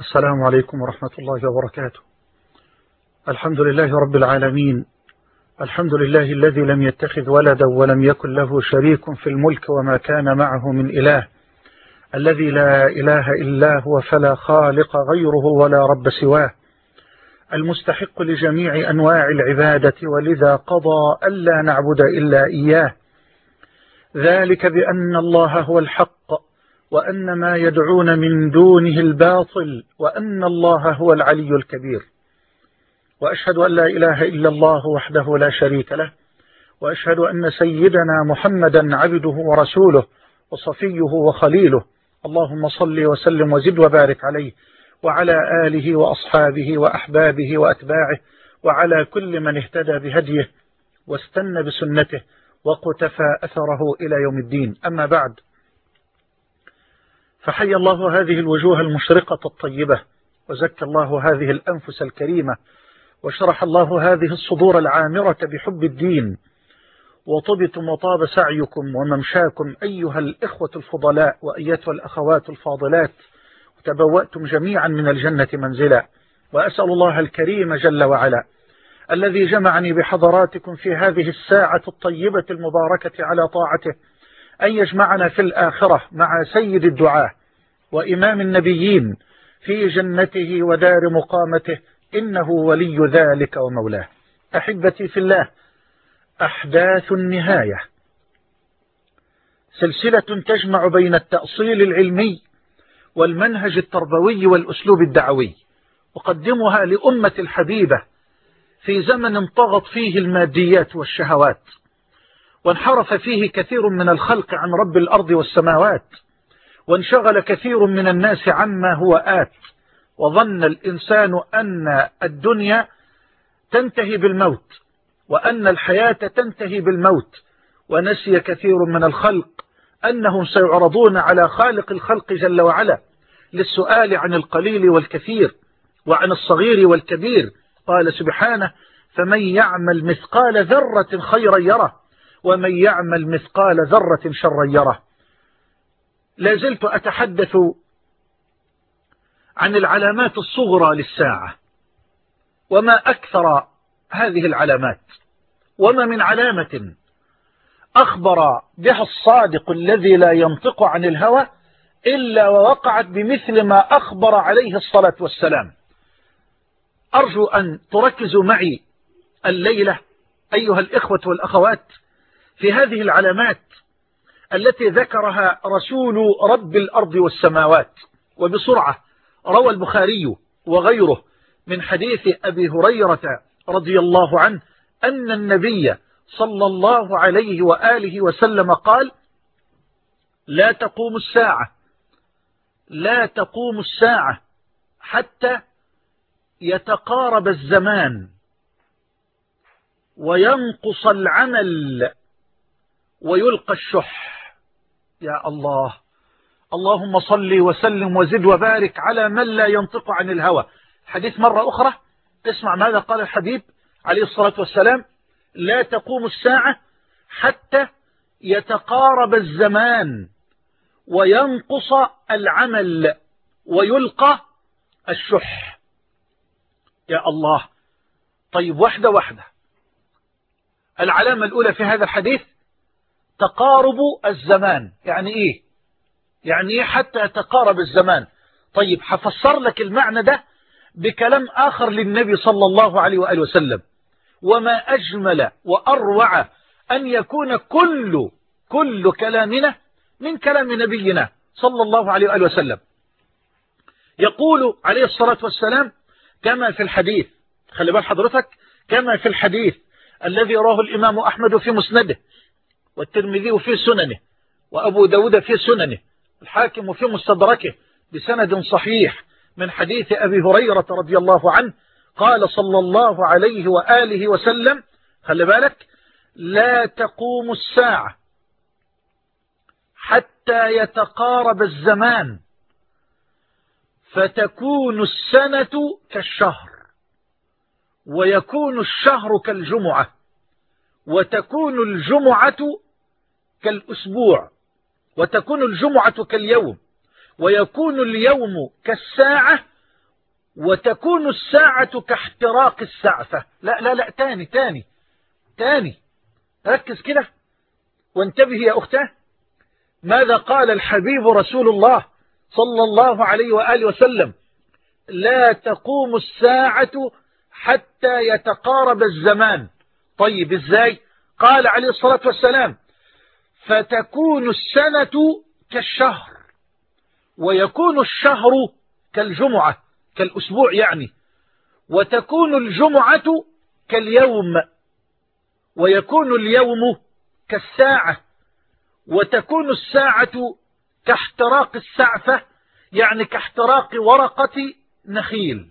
السلام عليكم ورحمة الله وبركاته. الحمد لله رب العالمين، الحمد لله الذي لم يتخذ ولدا ولم يكن له شريك في الملك وما كان معه من إله، الذي لا إله إلا هو فلا خالق غيره ولا رب سواه، المستحق لجميع أنواع العبادة، ولذا قضى ألا نعبد إلا إياه، ذلك بأن الله هو الحق وأن ما يدعون من دونه الباطل وأن الله هو العلي الكبير. وأشهد أن لا إله إلا الله وحده لا شريك له، وأشهد أن سيدنا محمدا عبده ورسوله وصفيه وخليله، اللهم صل وسلم وزد وبارك عليه وعلى آله وأصحابه وأحبابه وأتباعه وعلى كل من اهتدى بهديه واستنى بسنته وقتفى أثره إلى يوم الدين. أما بعد، فحي الله هذه الوجوه المشرقة الطيبة، وزكى الله هذه الأنفس الكريمة، وشرح الله هذه الصدور العامرة بحب الدين، وطبتم وطاب سعيكم وممشاكم أيها الإخوة الفضلاء وأيتها الأخوات الفاضلات، وتبوأتم جميعا من الجنة منزلا. وأسأل الله الكريم جل وعلا الذي جمعني بحضراتكم في هذه الساعة الطيبة المباركة على طاعته أن يجمعنا في الآخرة مع سيد الدعاة وإمام النبيين في جنته ودار مقامته، إنه ولي ذلك ومولاه. أحبتي في الله، أحداث النهاية سلسلة تجمع بين التأصيل العلمي والمنهج التربوي والأسلوب الدعوي، أقدمها لأمة الحبيبة في زمن طغت فيه الماديات والشهوات، وانحرف فيه كثير من الخلق عن رب الأرض والسماوات، وانشغل كثير من الناس عما هو آت، وظن الإنسان أن الدنيا تنتهي بالموت وأن الحياة تنتهي بالموت، ونسي كثير من الخلق أنهم سيعرضون على خالق الخلق جل وعلا للسؤال عن القليل والكثير وعن الصغير والكبير. قال سبحانه: فمن يعمل مثقال ذرة خيرا يره ومن يعمل مثقال ذرة شرا يره. لا زلت أتحدث عن العلامات الصغرى للساعة، وما أكثر هذه العلامات، وما من علامة أخبر بها الصادق الذي لا ينطق عن الهوى إلا ووقعت بمثل ما أخبر عليه الصلاة والسلام. أرجو أن تركزوا معي الليلة أيها الإخوة والأخوات في هذه العلامات التي ذكرها رسول رب الأرض والسماوات. وبسرعة، روى البخاري وغيره من حديث أبي هريرة رضي الله عنه أن النبي صلى الله عليه وآله وسلم قال: لا تقوم الساعة حتى يتقارب الزمان وينقص العمل ويلقى الشح. يا الله، اللهم صل وسلم وزد وبارك على من لا ينطق عن الهوى. حديث مرة أخرى، اسمع ماذا قال الحبيب عليه الصلاة والسلام: لا تقوم الساعة حتى يتقارب الزمان وينقص العمل ويلقى الشح. يا الله. طيب، واحدة. العلامة الأولى في هذا الحديث تقارب الزمان. يعني إيه حتى يتقارب الزمان؟ طيب، هفسر لك المعنى ده بكلام آخر للنبي صلى الله عليه وآله وسلم. وما أجمل وأروع أن يكون كل كلامنا من كلام نبينا صلى الله عليه وآله وسلم. يقول عليه الصلاة والسلام كما في الحديث، خلي بال حضرتك، كما في الحديث الذي رواه الإمام أحمد في مسنده، والترمذي في سننه، وأبو داود في سننه، الحاكم في مستدركه بسند صحيح من حديث أبي هريرة رضي الله عنه قال صلى الله عليه وآله وسلم، خلي بالك: لا تقوم الساعة حتى يتقارب الزمان فتكون السنة كالشهر، ويكون الشهر كالجمعة، وتكون الجمعة كالأسبوع، وتكون الجمعة كاليوم، ويكون اليوم كالساعة، وتكون الساعة كاحتراق السعفة. لا لا لا، تاني ركز كده وانتبه يا أختاه. ماذا قال الحبيب رسول الله صلى الله عليه وآله وسلم؟ لا تقوم الساعة حتى يتقارب الزمان. طيب ازاي؟ قال عليه الصلاة والسلام: فتكون السنة كالشهر، ويكون الشهر كالجمعة، كالأسبوع يعني، وتكون الجمعة كاليوم، ويكون اليوم كالساعة، وتكون الساعة كاحتراق السعفة، يعني كاحتراق ورقة نخيل.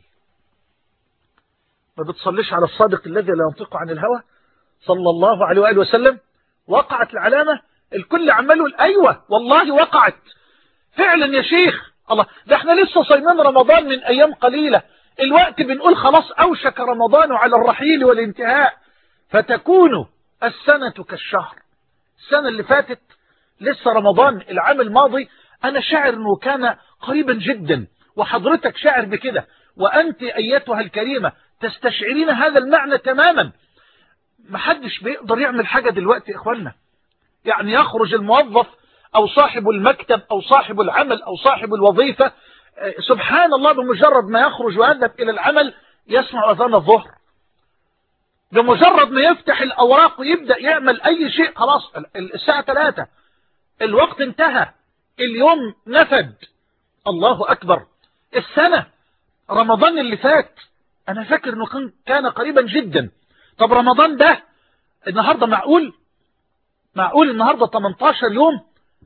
ما بتصليش على الصادق الذي لا ينطق عن الهوى صلى الله عليه وآله وسلم؟ وقعت العلامة، الكل عمله أيوة والله وقعت فعلا يا شيخ. الله، ده احنا لسه صايمين رمضان من أيام قليلة، الوقت بنقول خلاص أوشك رمضان على الرحيل والانتهاء. فتكون السنة كالشهر. السنة اللي فاتت لسه رمضان العام الماضي، أنا شاعر أنه كان قريبا جدا، وحضرتك شاعر بكده، وأنت أيتها الكريمة تستشعرين هذا المعنى تماما. محدش بيقدر يعمل حاجة دلوقتي يا إخواننا. يعني يخرج الموظف أو صاحب المكتب أو صاحب العمل أو صاحب الوظيفة، سبحان الله، بمجرد ما يخرج ويذهب إلى العمل يسمع أذان الظهر، بمجرد ما يفتح الأوراق ويبدأ يعمل أي شيء خلاص الساعة 3، الوقت انتهى، اليوم نفد. الله أكبر. السنة رمضان اللي فات أنا فاكر أنه كان قريبا جدا. طب رمضان ده النهاردة معقول النهاردة 18 يوم؟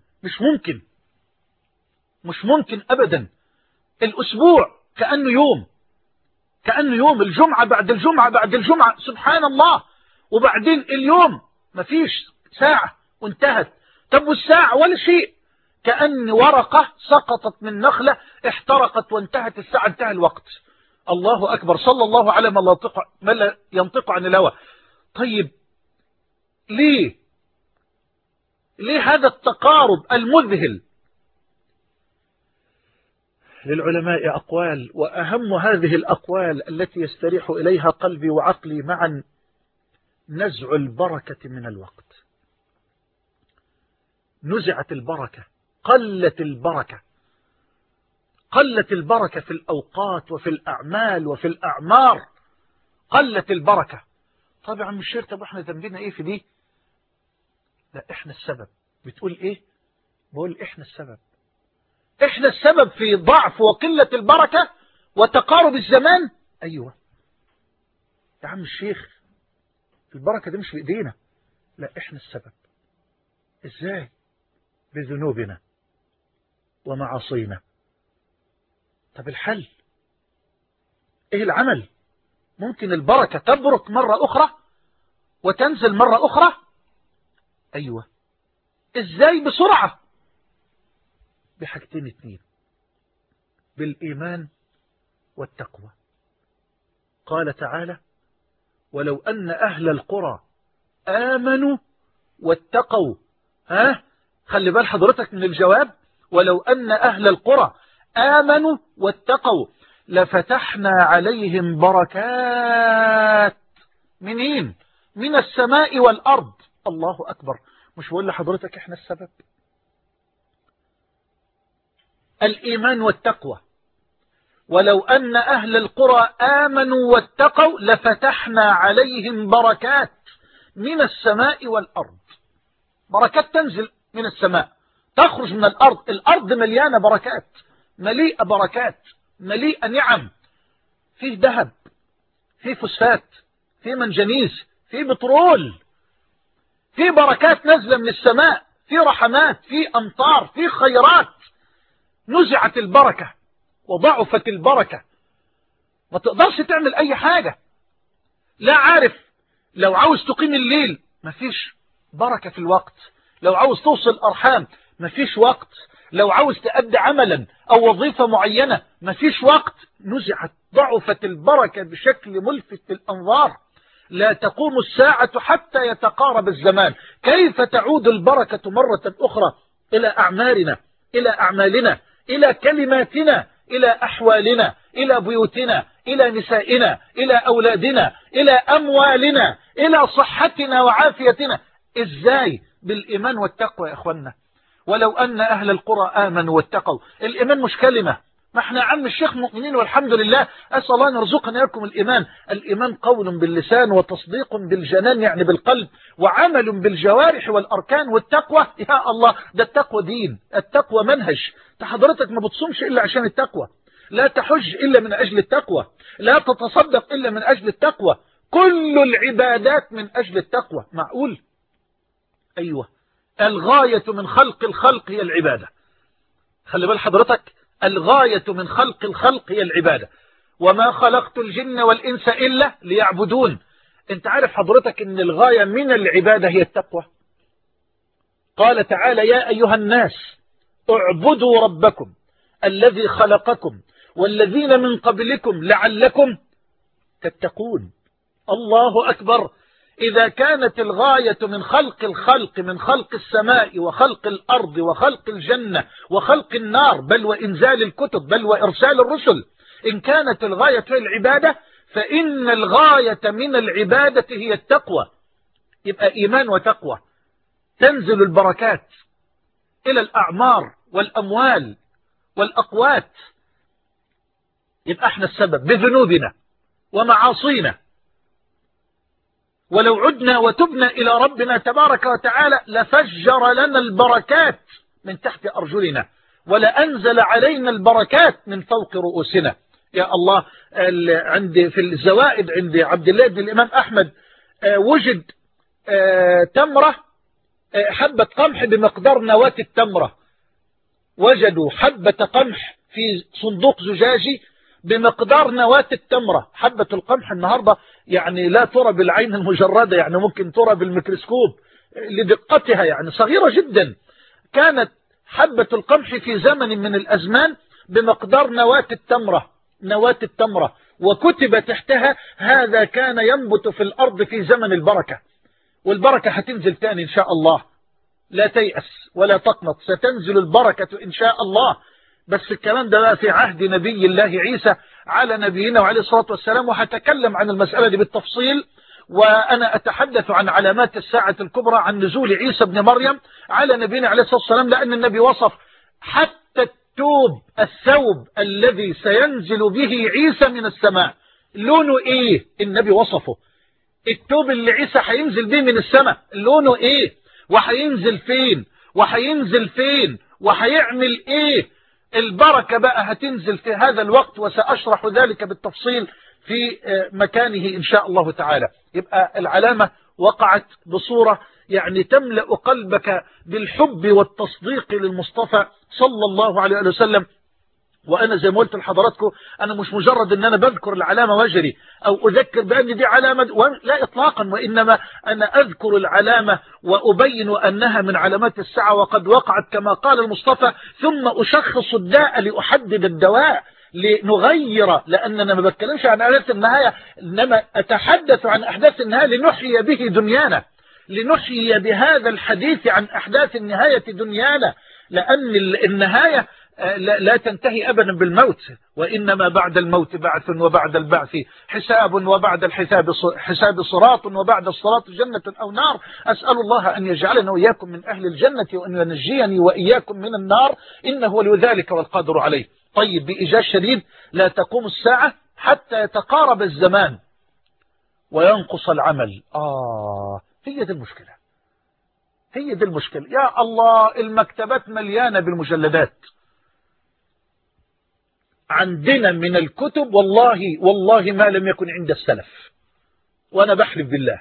مش ممكن أبدا. الأسبوع كأنه يوم، الجمعة بعد الجمعة بعد الجمعة، سبحان الله. وبعدين اليوم مفيش، ساعة وانتهت. طب والساعة ولا شيء، كأن ورقة سقطت من نخلة احترقت وانتهت الساعة، انتهى الوقت. الله أكبر، صلى الله على ما لا ينطق عن الهوى. طيب ليه هذا التقارب المذهل؟ للعلماء أقوال، وأهم هذه الأقوال التي يستريح إليها قلبي وعقلي معا: نزع البركة من الوقت. نزعت البركة، قلت البركة في الأوقات وفي الأعمال وفي الأعمار، قلت البركة. طبعا مش شرط، طب احنا ذنبنا ايه في دي؟ لا، احنا السبب. بتقول ايه؟ بقول احنا السبب في ضعف وقلة البركة وتقارب الزمان. ايوه يا عم الشيخ، البركة دي مش في ايدينا. لا، احنا السبب. ازاي؟ بذنوبنا ومعاصينا. طب الحل ايه؟ العمل. ممكن البركة تبرك مرة اخرى وتنزل مرة اخرى. ايوه. ازاي؟ بسرعة، بحاجتين اتنين: بالإيمان والتقوى. قال تعالى: ولو أن أهل القرى آمنوا واتقوا. خلي بال حضرتك من الجواب: ولو أن أهل القرى آمنوا واتقوا لفتحنا عليهم بركات. منين؟ من السماء والأرض. الله أكبر. مش بقول لحضرتك احنا السبب؟ الإيمان والتقوى. ولو أن أهل القرى آمنوا واتقوا لفتحنا عليهم بركات من السماء والأرض. بركات تنزل من السماء، تخرج من الأرض. الأرض مليانة بركات، مليئة بركات، مليئة نعم. فيه ذهب، فيه فوسفات، فيه منجنيز، فيه بترول، فيه بركات نازلة من السماء، فيه رحمات، فيه أمطار، فيه خيرات. نزعت البركة وضعفت البركة، ما تقدرش تعمل أي حاجة. لا عارف، لو عاوز تقيم الليل مفيش بركة في الوقت، لو عاوز توصل أرحام مفيش وقت، لو عاوز تأدي عملا أو وظيفة معينة مفيش وقت. نزعت، ضعفت البركة بشكل ملفت للأنظار. لا تقوم الساعة حتى يتقارب الزمان. كيف تعود البركة مرة أخرى إلى أعمالنا، إلى أعمالنا، إلى كلماتنا، إلى أحوالنا، إلى بيوتنا، إلى نسائنا، إلى أولادنا، إلى أموالنا، إلى صحتنا وعافيتنا. إزاي؟ بالإيمان والتقوى يا إخوانا. ولو أن أهل القرى آمنوا واتقوا. الإيمان مش كلمة، ما احنا عم الشيخ مؤمنين والحمد لله. أسأل الله أن يرزقنا إياكم الإيمان. الإيمان قول باللسان وتصديق بالجنان يعني بالقلب، وعمل بالجوارح والأركان. والتقوى يا الله ده التقوى دين، التقوى منهج. حضرتك ما بتصومش إلا عشان التقوى، لا تحج إلا من أجل التقوى، لا تتصدق إلا من أجل التقوى، كل العبادات من أجل التقوى. معقول؟ أيوة، الغاية من خلق الخلق هي العبادة. خلي بال حضرتك، الغاية من خلق الخلق هي العبادة. وما خلقت الجن والإنس إلا ليعبدون. انت عارف حضرتك ان الغاية من العبادة هي التقوى. قال تعالى يا أيها الناس اعبدوا ربكم الذي خلقكم والذين من قبلكم لعلكم تتقون. الله أكبر. إذا كانت الغاية من خلق الخلق، من خلق السماء وخلق الأرض وخلق الجنة وخلق النار، بل وإنزال الكتب، بل وإرسال الرسل، إن كانت الغاية هي العبادة، فإن الغاية من العبادة هي التقوى. يبقى إيمان وتقوى، تنزل البركات إلى الأعمار والأموال والأقوات. يبقى احنا السبب بذنوبنا ومعاصينا. ولو عدنا وتبنا إلى ربنا تبارك وتعالى لفجر لنا البركات من تحت أرجلنا، ولأنزل علينا البركات من فوق رؤوسنا. يا الله، عندي في الزوائد عند عبد الله بن الإمام أحمد وجد تمرة، حبة قمح بمقدار نواة التمرة. وجدوا حبة قمح في صندوق زجاجي بمقدار نواة التمرة. حبة القمح النهاردة يعني لا ترى بالعين المجردة، يعني ممكن ترى بالميكروسكوب لدقتها، يعني صغيرة جدا. كانت حبة القمح في زمن من الأزمان بمقدار نواة التمرة، نواة التمرة، وكتب تحتها هذا كان ينبت في الأرض في زمن البركة. والبركة هتنزل تاني إن شاء الله، لا تيأس ولا تقنط، ستنزل البركة إن شاء الله. بس الكلام ده في عهد نبي الله عيسى على نبينا وعليه الصلاة والسلام، وهتكلم عن المسألة دي بالتفصيل. وأنا أتحدث عن علامات الساعة الكبرى، عن نزول عيسى بن مريم على نبينا عليه الصلاة والسلام، لأن النبي وصف حتى التوب، الثوب الذي سينزل به عيسى من السماء لونه إيه، النبي وصفه. التوب اللي عيسى هينزل به من السماء لونه إيه، وهينزل فين، وهينزل فين، وهيعمل إيه. البركة بقى هتنزل في هذا الوقت، وسأشرح ذلك بالتفصيل في مكانه إن شاء الله تعالى. يبقى العلامة وقعت بصورة يعني تملأ قلبك بالحب والتصديق للمصطفى صلى الله عليه وسلم. وأنا زي ما قلت لحضراتكم، أنا مش مجرد أن أنا بذكر العلامة وجري أو أذكر بأن دي علامة، لا إطلاقا، وإنما أنا أذكر العلامة وأبين أنها من علامات الساعة وقد وقعت كما قال المصطفى، ثم أشخص الداء لأحدد الدواء لنغير، لأننا ما بتكلمش عن أحداث النهاية، إنما أتحدث عن أحداث النهاية لنحيي به دنيانا، لنحيي بهذا الحديث عن أحداث النهاية دنيانا، لأن النهاية لا تنتهي أبدا بالموت، وإنما بعد الموت بعث، وبعد البعث حساب، وبعد الحساب صراط، وبعد الصراط جنة أو نار. أسأل الله أن يجعلنا وإياكم من أهل الجنة، وأن ينجيني وإياكم من النار، إنه ولي ذلك والقادر عليه. طيب، بإيجاز شديد، لا تقوم الساعة حتى يتقارب الزمان وينقص العمل. هي دي المشكلة، هي دي المشكلة. يا الله، المكتبات مليانة بالمجلدات عندنا من الكتب، والله ما لم يكن عند السلف، وأنا بحلف بالله.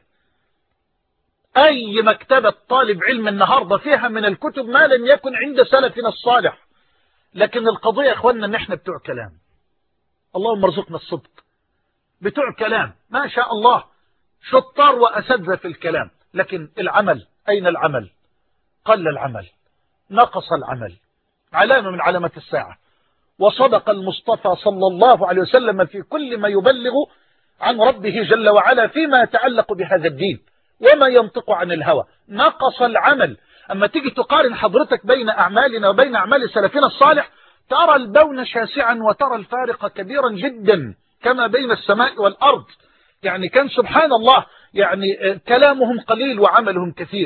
أي مكتبة طالب علم النهاردة فيها من الكتب ما لم يكن عند سلفنا الصالح. لكن القضية يا أخواننا أن احنا بتوع كلام، اللهم ارزقنا الصدق، بتوع كلام ما شاء الله، شطار وأساتذة في الكلام، لكن العمل، أين العمل؟ قل العمل، نقص العمل، علامة من علامات الساعة. وصدق المصطفى صلى الله عليه وسلم في كل ما يبلغ عن ربه جل وعلا فيما يتعلق بهذا الدين، وما ينطق عن الهوى. نقص العمل. أما تيجي تقارن حضرتك بين أعمالنا وبين أعمال سلفنا الصالح، ترى البون شاسعا وترى الفارق كبيرا جدا كما بين السماء والأرض. يعني كان سبحان الله يعني كلامهم قليل وعملهم كثير.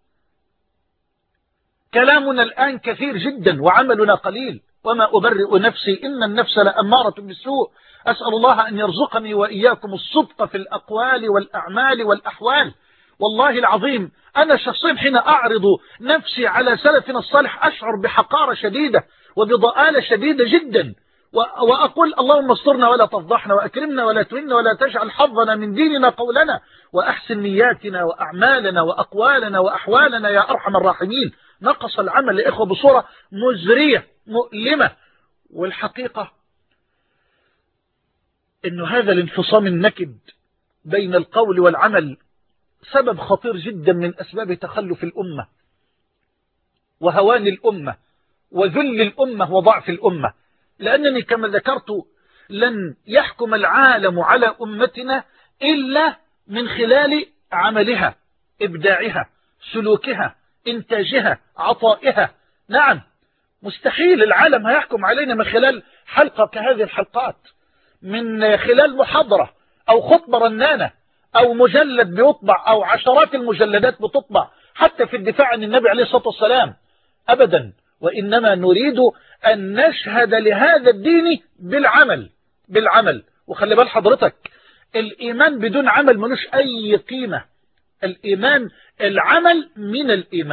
كلامنا الآن كثير جدا وعملنا قليل. وما أبرئ نفسي إن النفس لأمارة بالسوء. أسأل الله أن يرزقني وإياكم الصدق في الأقوال والأعمال والأحوال. والله العظيم أنا شخصيا حين أعرض نفسي على سلفنا الصالح أشعر بحقارة شديدة وبضآلة شديدة جدا، وأقول اللهم استرنا ولا تفضحنا وأكرمنا ولا تهنا ولا تجعل حظنا من ديننا قولنا، وأحسن نياتنا وأعمالنا وأقوالنا وأحوالنا يا أرحم الراحمين. نقص العمل يا إخوة بصورة مزرية مؤلمة. والحقيقة إنه هذا الانفصام النكد بين القول والعمل سبب خطير جدا من أسباب تخلف الأمة وهوان الأمة وذل الأمة وضعف الأمة. لأنني كما ذكرت لن يحكم العالم على أمتنا إلا من خلال عملها، إبداعها، سلوكها، إنتاجها، عطائها. نعم، مستحيل العالم هيحكم علينا من خلال حلقة كهذه الحلقات، من خلال محاضرة أو خطبة رنانة أو مجلد بيطبع أو عشرات المجلدات بتطبع حتى في الدفاع عن النبي عليه الصلاة والسلام. أبدا، وإنما نريد أن نشهد لهذا الدين بالعمل. وخلي بال حضرتك، الإيمان بدون عمل ملوش أي قيمة. الإيمان العمل من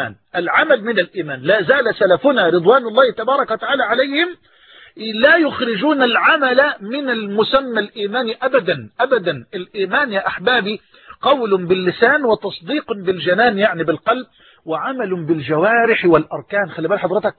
الإيمان. لا زال سلفنا رضوان الله تبارك وتعالى عليهم لا يخرجون العمل من المسمى الإيماني أبدا. الإيمان يا أحبابي قول باللسان وتصديق بالجنان يعني بالقلب، وعمل بالجوارح والأركان. خلي بال حضرتك،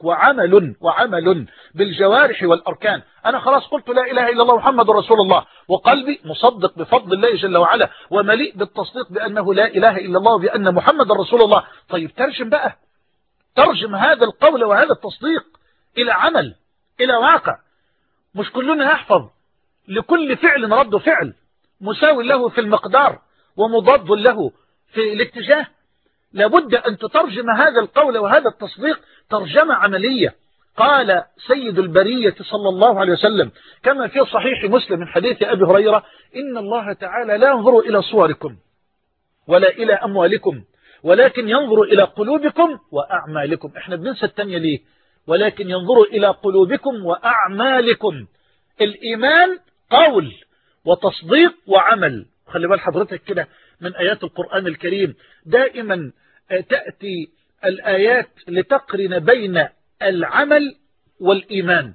وعمل بالجوارح والأركان. أنا خلاص قلت لا إله إلا الله محمد رسول الله، وقلبي مصدق بفضل الله جل وعلا ومليء بالتصديق بأنه لا إله إلا الله وبأن محمد رسول الله. طيب ترجم بقى، ترجم هذا القول وهذا التصديق إلى عمل، إلى واقع. مش كلنا يحفظ لكل فعل رد فعل مساوي له في المقدار ومضاد له في الاتجاه. لابد أن تترجم هذا القول وهذا التصديق ترجمة عملية. قال سيد البرية صلى الله عليه وسلم كما في صحيح مسلم من حديث أبي هريرة: إن الله تعالى لا ينظر إلى صوركم ولا إلى أموالكم ولكن ينظر إلى قلوبكم وأعمالكم. احنا بننسى التانية ليه؟ ولكن ينظر إلى قلوبكم وأعمالكم. الإيمان قول وتصديق وعمل. خلي بال حضرتك كده من آيات القرآن الكريم دائما تأتي الآيات لتقرن بين العمل والإيمان.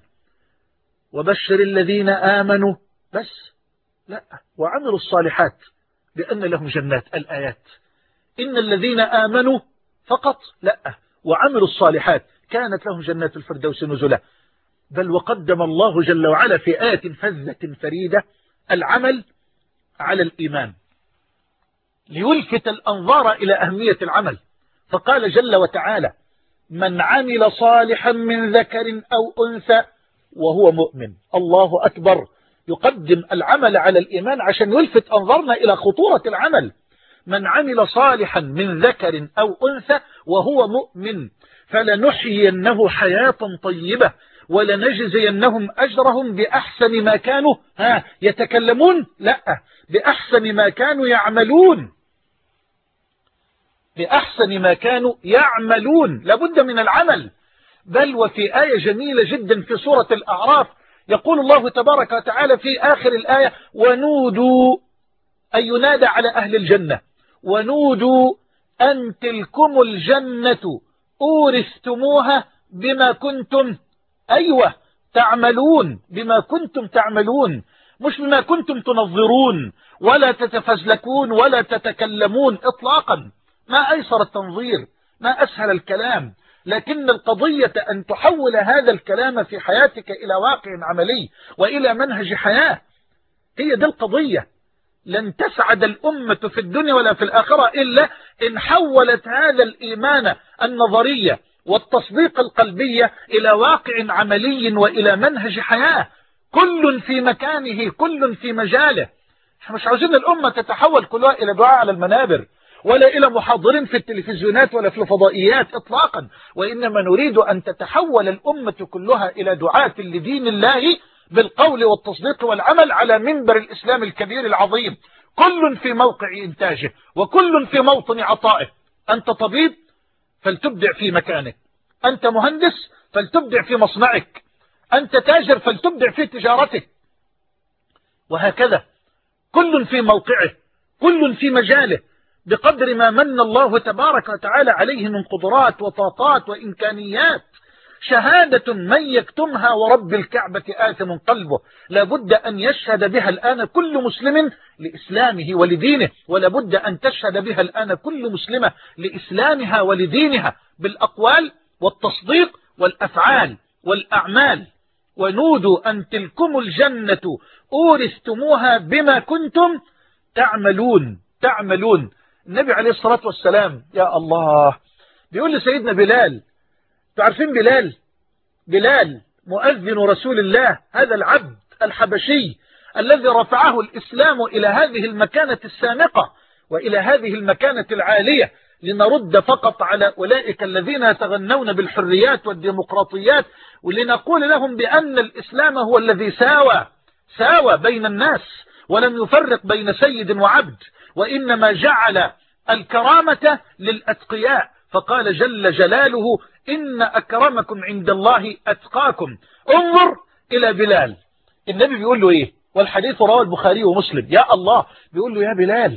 وبشر الذين آمنوا بس لا وعملوا الصالحات بأن لهم جنات. الآيات إن الذين آمنوا فقط لا، وعملوا الصالحات كانت لهم جنات الفردوس نزلا. بل وقدم الله جل وعلا في آية فذة فريدة العمل على الإيمان ليلفت الأنظار إلى أهمية العمل. فقال جل وتعالى: من عمل صالحا من ذكر أو أنثى وهو مؤمن. الله أكبر، يقدم العمل على الإيمان عشان يلفت أنظارنا إلى خطورة العمل. من عمل صالحا من ذكر أو أنثى وهو مؤمن فلنحيينه حياة طيبة ولنجزينهم أجرهم بأحسن ما كانوا يتكلمون، لا، بأحسن ما كانوا يعملون. بأحسن ما كانوا يعملون. لابد من العمل. بل وفي آية جميلة جدا في سورة الأعراف يقول الله تبارك وتعالى في آخر الآية: ونودوا، أي ينادى على أهل الجنة، ونودوا أن تلكم الجنة أورثتموها بما كنتم تعملون. بما كنتم تعملون، مش بما كنتم تنظرون ولا تتفزلكون ولا تتكلمون إطلاقا. ما أيسر التنظير، ما أسهل الكلام، لكن القضية أن تحول هذا الكلام في حياتك إلى واقع عملي وإلى منهج حياة. هي دي القضية. لن تسعد الأمة في الدنيا ولا في الآخرة إلا إن حولت هذا الإيمان النظرية والتصديق القلبية إلى واقع عملي وإلى منهج حياة. كل في مكانه، كل في مجاله. مش عاوزين الأمة تتحول كلها إلى دعاء على المنابر ولا إلى محاضر في التلفزيونات ولا في الفضائيات إطلاقا، وإنما نريد أن تتحول الأمة كلها إلى دعاة لدين الله بالقول والتصديق والعمل على منبر الإسلام الكبير العظيم، كل في موقع إنتاجه وكل في موطن عطائه. أنت طبيب فلتبدع في مكانك، أنت مهندس فلتبدع في مصنعك، أنت تاجر فلتبدع في تجارتك، وهكذا كل في موقعه، كل في مجاله، بقدر ما من الله تبارك وتعالى عليه من قدرات وطاقات وإمكانيات. شهادة من يكتمها ورب الكعبة آثم قلبه، لابد أن يشهد بها الآن كل مسلم لإسلامه ولدينه، ولابد أن تشهد بها الآن كل مسلمة لإسلامها ولدينها، بالأقوال والتصديق والأفعال والأعمال. ونودوا أن تلكم الجنة أورثتموها بما كنتم تعملون. النبي عليه الصلاة والسلام يا الله بيقول لسيدنا بلال، تعرفين بلال مؤذن رسول الله، هذا العبد الحبشي الذي رفعه الإسلام إلى هذه المكانة السامقة وإلى هذه المكانة العالية، لنرد فقط على أولئك الذين يتغنون بالحريات والديمقراطيات، ولنقول لهم بأن الإسلام هو الذي ساوى بين الناس، ولم يفرق بين سيد وعبد، وإنما جعل الكرامة للأتقياء، فقال جل جلاله إن أكرمكم عند الله أتقاكم. انظر إلى بلال، النبي بيقول له إيه، والحديث رواه البخاري ومسلم، يا الله بيقول له يا بلال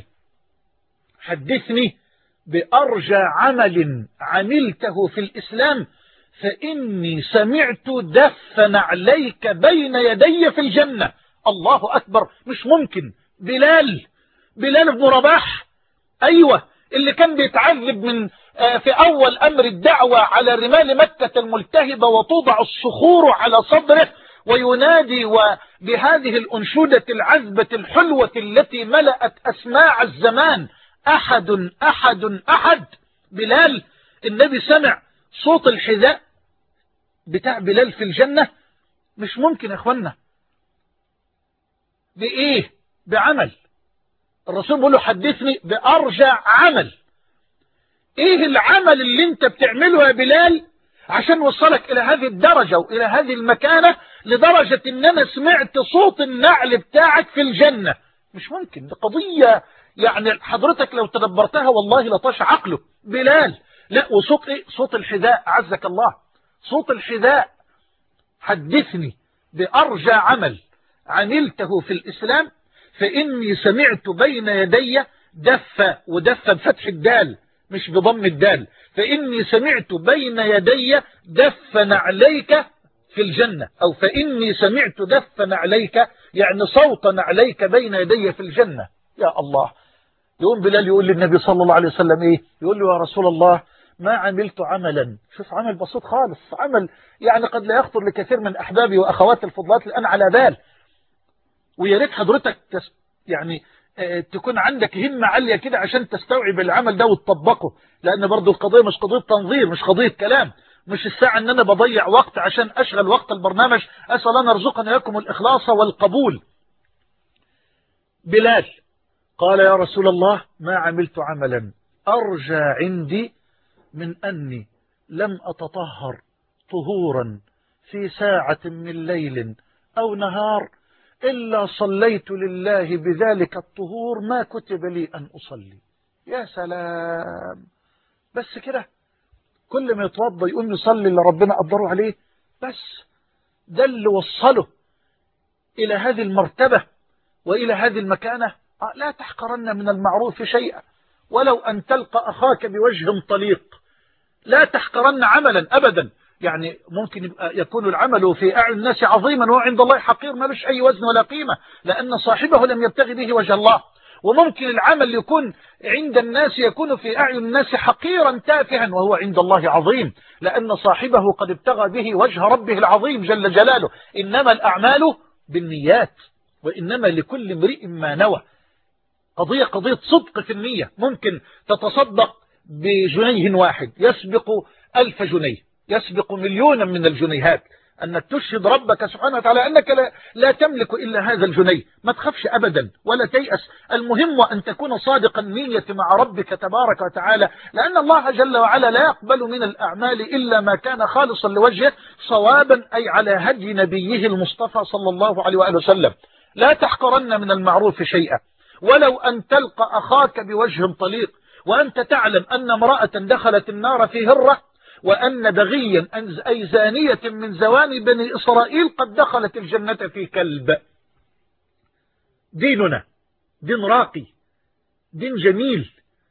حدثني بأرجى عمل عملته في الإسلام، فإني سمعت دفن عليك بين يدي في الجنة. الله أكبر، مش ممكن. بلال بن رباح، أيوة، اللي كان بيتعذب من في أول أمر الدعوة على رمال مكة الملتهبة، وتوضع الصخور على صدره وينادي وبهذه الأنشودة العذبة الحلوة التي ملأت أسماع الزمان، أحد أحد أحد. بلال النبي سمع صوت الحذاء بتاع بلال في الجنة. مش ممكن يا أخوانا. بإيه؟ بعمل. الرسول بيقول له حدثني بأرجى عمل. إيه العمل اللي أنت بتعمله يا بلال عشان وصلك إلى هذه الدرجة وإلى هذه المكانة، لدرجة إن أنا سمعت صوت النعل بتاعك في الجنة؟ مش ممكن. دي قضية يعني حضرتك لو تدبرتها والله لطش عقله. بلال، لا، وصوت إيه؟ صوت الحذاء، عزك الله، صوت الحذاء. حدثني بأرجى عمل عملته في الإسلام، فإني سمعت بين يدي ودف بفتح الدال مش بضم الدال، فإني سمعت بين يدي دفن عليك في الجنة، أو فإني سمعت دفن عليك، يعني صوتا عليك بين يدي في الجنة. يا الله. يقوم بلال يقول للنبي صلى الله عليه وسلم إيه؟ يقول له يا رسول الله ما عملت عملا، شوف عمل بسيط خالص، عمل يعني قد لا يخطر لكثير من أحبابي وأخواتي الفضلات الآن على بال، ويا ريت حضرتك يعني تكون عندك همة عالية كده عشان تستوعب العمل ده وتطبقه، لأن برضو القضية مش قضية تنظير، مش قضية كلام، مش الساعة ان انا بضيع وقت عشان اشغل وقت البرنامج. اسأل ان يرزقنا اياكم الاخلاص والقبول. بلال قال يا رسول الله ما عملت عملا ارجى عندي من اني لم اتطهر طهورا في ساعة من ليل او نهار إلا صليت لله بذلك الطهور ما كتب لي أن أصلي. يا سلام، بس كده كل ما يتوضى يقوم يصلي اللي ربنا قدره عليه، بس ده اللي وصله إلى هذه المرتبة وإلى هذه المكانة. لا تحقرن من المعروف شيئا ولو أن تلقى أخاك بوجه طليق، لا تحقرن عملا أبدا. يعني ممكن يكون العمل في أعين الناس عظيما وعند الله حقير ما لش أي وزن ولا قيمة، لأن صاحبه لم يبتغي به وجه الله. وممكن العمل يكون عند الناس يكون في أعين الناس حقيرا تافها وهو عند الله عظيم، لأن صاحبه قد ابتغى به وجه ربه العظيم جل جلاله. إنما الأعمال بالنيات وإنما لكل امرئ ما نوى. قضية صدق في النية. ممكن تتصدق بجنيه واحد يسبق 1000 جنيه، يسبق مليونا من الجنيهات، أنك تشهد ربك سبحانه وتعالى أنك لا تملك إلا هذا الجنيه. ما تخافش أبدا ولا تيأس، المهم أن تكون صادقا النية مع ربك تبارك وتعالى، لأن الله جل وعلا لا يقبل من الأعمال إلا ما كان خالصا لوجهه صوابا، أي على هدي نبيه المصطفى صلى الله عليه وآله وسلم. لا تحقرن من المعروف شيئا ولو أن تلقى أخاك بوجه طليق، وأنت تعلم أن امرأة دخلت النار في هرة، وأن بغيا أي زانية من زواني بني إسرائيل قد دخلت الجنة في كلب. ديننا دين راقي، دين جميل،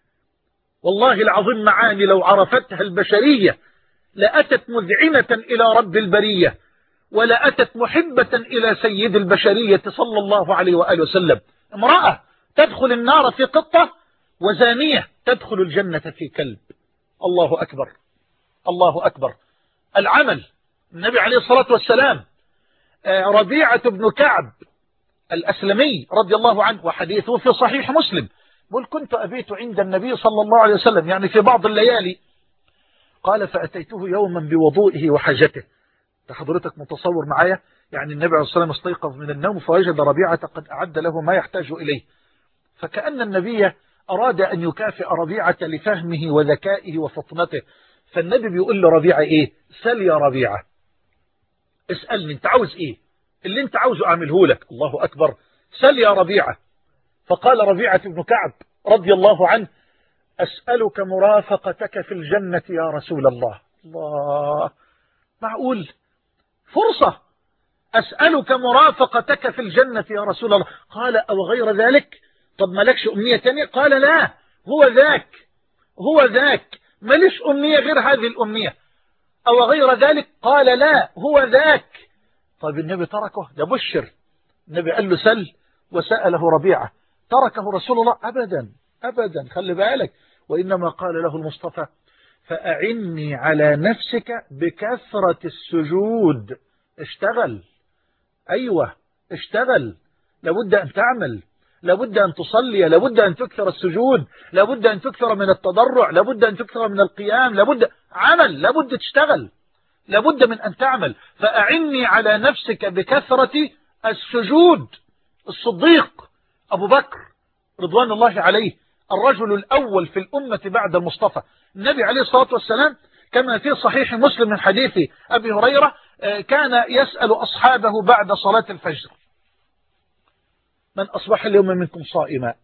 والله العظيم معاني لو عرفتها البشرية لأتت مذعنة إلى رب البرية، ولأتت محبة إلى سيد البشرية صلى الله عليه وآله وسلم. امرأة تدخل النار في قطة، وزانية تدخل الجنة في كلب. الله أكبر، الله أكبر. العمل، النبي عليه الصلاة والسلام ربيعة بن كعب الأسلمي رضي الله عنه، وحديثه في صحيح مسلم، قل كنت أبيت عند النبي صلى الله عليه وسلم، يعني في بعض الليالي، قال فأتيته يوما بوضوئه وحاجته. حضرتك متصور معايا؟ يعني النبي عليه الصلاة والسلام استيقظ من النوم فوجد ربيعة قد أعد له ما يحتاج إليه، فكأن النبي أراد أن يكافئ ربيعة لفهمه وذكائه وفطنته، فالنبي بيقول لربيعة إيه؟ سل يا ربيعة، اسألني أنت عاوز إيه، اللي أنت عاوزه أعمله لك. الله أكبر، سل يا ربيعة. فقال ربيعة بن كعب رضي الله عنه أسألك مرافقتك في الجنة يا رسول الله. الله، معقول؟ فرصة، أسألك مرافقتك في الجنة يا رسول الله. قال أو غير ذلك؟ طب مالكش أمنية تانية؟ قال لا، هو ذاك، هو ذاك، ماليش أمنية غير هذه الأمنية. أو غير ذلك؟ قال لا، هو ذاك. طيب النبي تركه؟ ده بشر. النبي قال له سل، وسأله ربيعة، تركه رسول الله؟ أبدا أبدا، خلي بالك. وإنما قال له المصطفى فأعني على نفسك بكثرة السجود. اشتغل، أيوة اشتغل، لابد أن تعمل، لابد أن تصلي، لابد أن تكثر السجود، لابد أن تكثر من التضرع، لابد أن تكثر من القيام، لابد عمل، لابد تشتغل، لابد من أن تعمل. فأعني على نفسك بكثرة السجود. الصديق أبو بكر رضوان الله عليه، الرجل الأول في الأمة بعد المصطفى، النبي عليه الصلاة والسلام كما في صحيح مسلم من حديث أبي هريرة كان يسأل أصحابه بعد صلاة الفجر من أصبح اليوم منكم صائما؟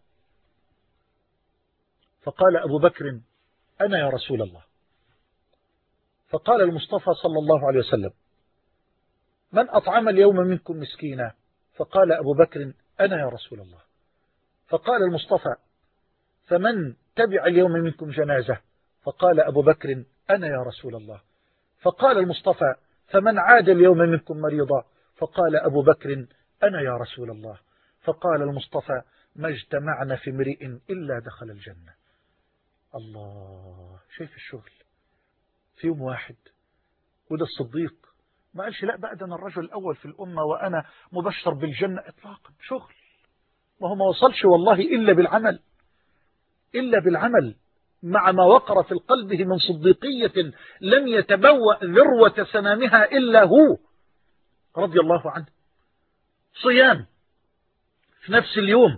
فقال أبو بكر أنا يا رسول الله. فقال المصطفى صلى الله عليه وسلم من أطعم اليوم منكم مسكينا؟ فقال أبو بكر أنا يا رسول الله. فقال المصطفى فمن تبع اليوم منكم جنازة؟ فقال أبو بكر أنا يا رسول الله. فقال المصطفى فمن عاد اليوم منكم مريضا؟ فقال أبو بكر أنا يا رسول الله. فقال المصطفى ما اجتمعنا في امرئ إلا دخل الجنة. الله، شايف الشغل في يوم واحد. وده الصديق ما قالش لا بقى ده أنا الرجل الأول في الأمة وأنا مبشر بالجنة إطلاقا، شغل. وهو ما وصلش والله إلا بالعمل، إلا بالعمل، مع ما وقر في قلبه من صديقية لم يتبوأ ذروة سنامها إلا هو رضي الله عنه. صيام في نفس اليوم،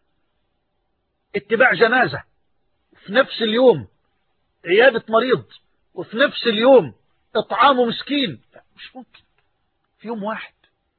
اتباع جنازة في نفس اليوم، عيادة مريض وفي نفس اليوم، إطعام مسكين، لا مش ممكن في يوم واحد.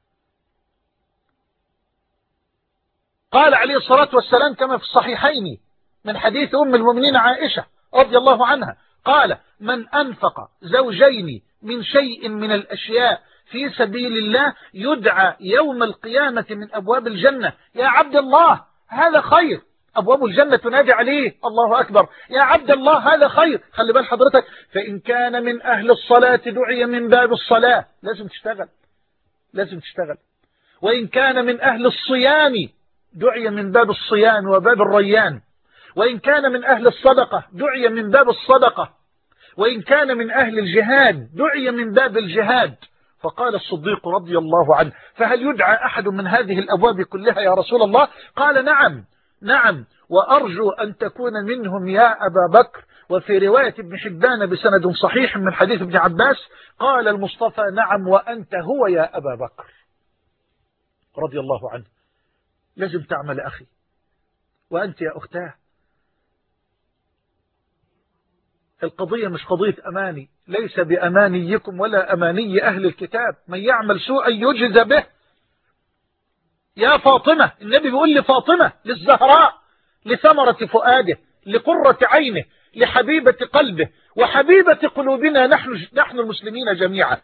قال عليه الصلاة والسلام كما في الصحيحين من حديث أم المؤمنين عائشة رضي الله عنها قال من أنفق زوجين من شيء من الأشياء في سبيل الله يدعى يوم القيامة من أبواب الجنة يا عبد الله هذا خير. أبواب الجنة تنادي عليه، الله أكبر، يا عبد الله هذا خير. خلي بال حضرتك، فإن كان من أهل الصلاة دعي من باب الصلاة، لازم تشتغل، لازم تشتغل. وإن كان من أهل الصيام دعي من باب الصيام وباب الريان. وإن كان من أهل الصدقة دعي من باب الصدقة. وإن كان من أهل الجهاد دعي من باب الجهاد. فقال الصديق رضي الله عنه فهل يدعى أحد من هذه الأبواب كلها يا رسول الله؟ قال نعم نعم، وأرجو أن تكون منهم يا أبا بكر، وفي رواية ابن حبان بسند صحيح من حديث ابن عباس قال المصطفى: نعم وأنت هو يا أبا بكر رضي الله عنه. لازم تعمل أخي، وأنت يا أختاه. القضية مش قضية أماني، ليس بأمانيكم ولا أماني أهل الكتاب، من يعمل سوءا يجز به. يا فاطمة، النبي بيقول لفاطمة للزهراء، لثمرة فؤاده، لقرة عينه، لحبيبة قلبه وحبيبة قلوبنا نحن المسلمين جميعا،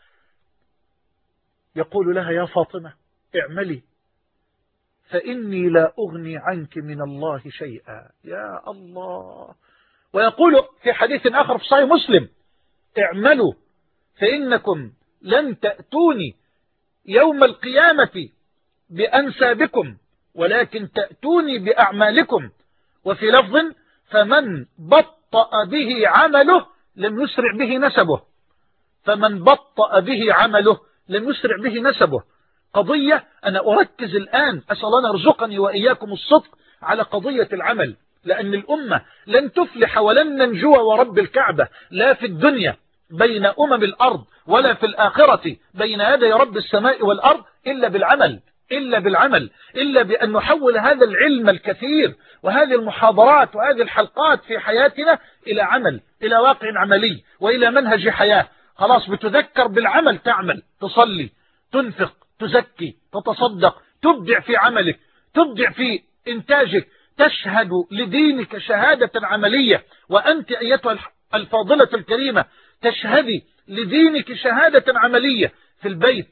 يقول لها: يا فاطمة اعملي فإني لا أغني عنك من الله شيئا. يا الله. ويقول في حديث آخر في صحيح مسلم: اعملوا فإنكم لن تأتوني يوم القيامة بأنسابكم ولكن تأتوني بأعمالكم. وفي لفظ: فمن بطأ به عمله لم يسرع به نسبه. فمن بطأ به عمله لم يسرع به نسبه. قضية أنا أركز الآن، أسأل الله أن يرزقني وإياكم الصدق على قضية العمل، لأن الأمة لن تفلح ولن ننجو ورب الكعبة لا في الدنيا بين الأرض ولا في الآخرة بين يدي رب السماء والأرض إلا بالعمل، إلا بأن نحول هذا العلم الكثير وهذه المحاضرات وهذه الحلقات في حياتنا إلى عمل، إلى واقع عملي وإلى منهج حياة. خلاص بتذكر بالعمل، تعمل، تصلي، تنفق، تزكي، تتصدق، تبدع في عملك، تبدع في إنتاجك، تشهد لدينك شهادة عملية. وأنت أيتها الفاضلة الكريمة تشهدي لدينك شهادة عملية في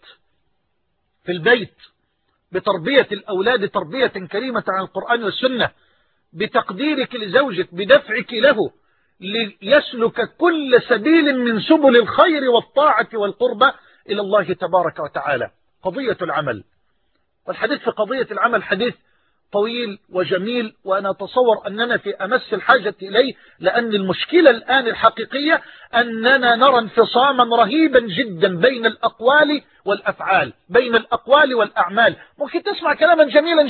البيت بتربية الأولاد تربية كريمة عن القرآن والسنة، بتقديرك لزوجك، بدفعك له ليسلك كل سبيل من سبل الخير والطاعة والقربة إلى الله تبارك وتعالى. قضية العمل، والحديث في قضية العمل حديث طويل وجميل، وأنا أتصور أننا في أمس الحاجة إليه، لأن المشكلة الآن الحقيقية أننا نرى انفصاما رهيبا جدا بين الأقوال والأفعال، بين الأقوال والأعمال. ممكن تسمع كلاما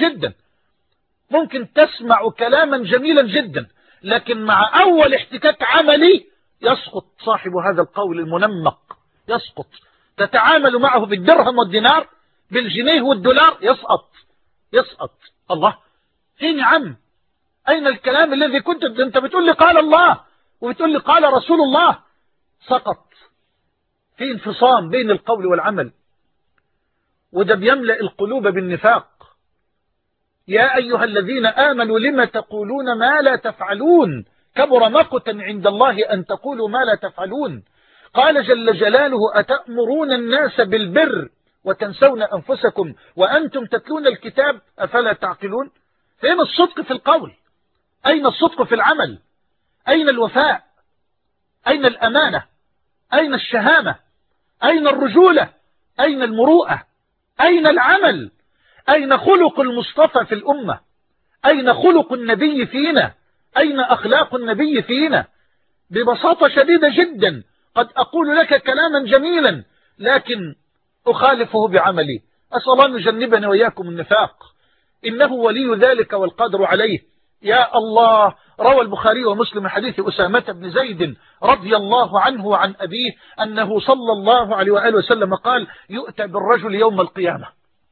جميلا جدا، لكن مع أول احتكاك عملي يسقط صاحب هذا القول المنمق، يسقط. تتعامل معه بالدرهم والدينار، بالجنيه والدولار، يسقط. الله، فين يا عم؟ أين الكلام الذي كنت أنت بتقول لي قال الله وبتقول لي قال رسول الله؟ سقط. في انفصام بين القول والعمل، وده بيملأ القلوب بالنفاق. يا أيها الذين آمنوا لما تقولون ما لا تفعلون، كبر مقتا عند الله أن تقولوا ما لا تفعلون. قال جل جلاله: أتأمرون الناس بالبر وتنسون أنفسكم وأنتم تتلون الكتاب أفلا تعقلون؟ فين الصدق في القول؟ أين الصدق في العمل؟ أين الوفاء؟ أين الأمانة؟ أين الشهامة؟ أين الرجولة؟ أين المروءة؟ أين العمل؟ أين خلق المصطفى في الأمة؟ أين خلق النبي فينا؟ أين أخلاق النبي فينا؟ ببساطة شديدة جدا قد أقول لك كلاما جميلا لكن أخالفه بعملي. أسأل الله أن يجنبني وإياكم النفاق، إنه ولي ذلك والقادر عليه. يا الله. روى البخاري ومسلم حديث أسامة بن زيد رضي الله عنه وعن أبيه أنه صلى الله عليه وآله وسلم قال: يؤتى بالرجل يوم القيامة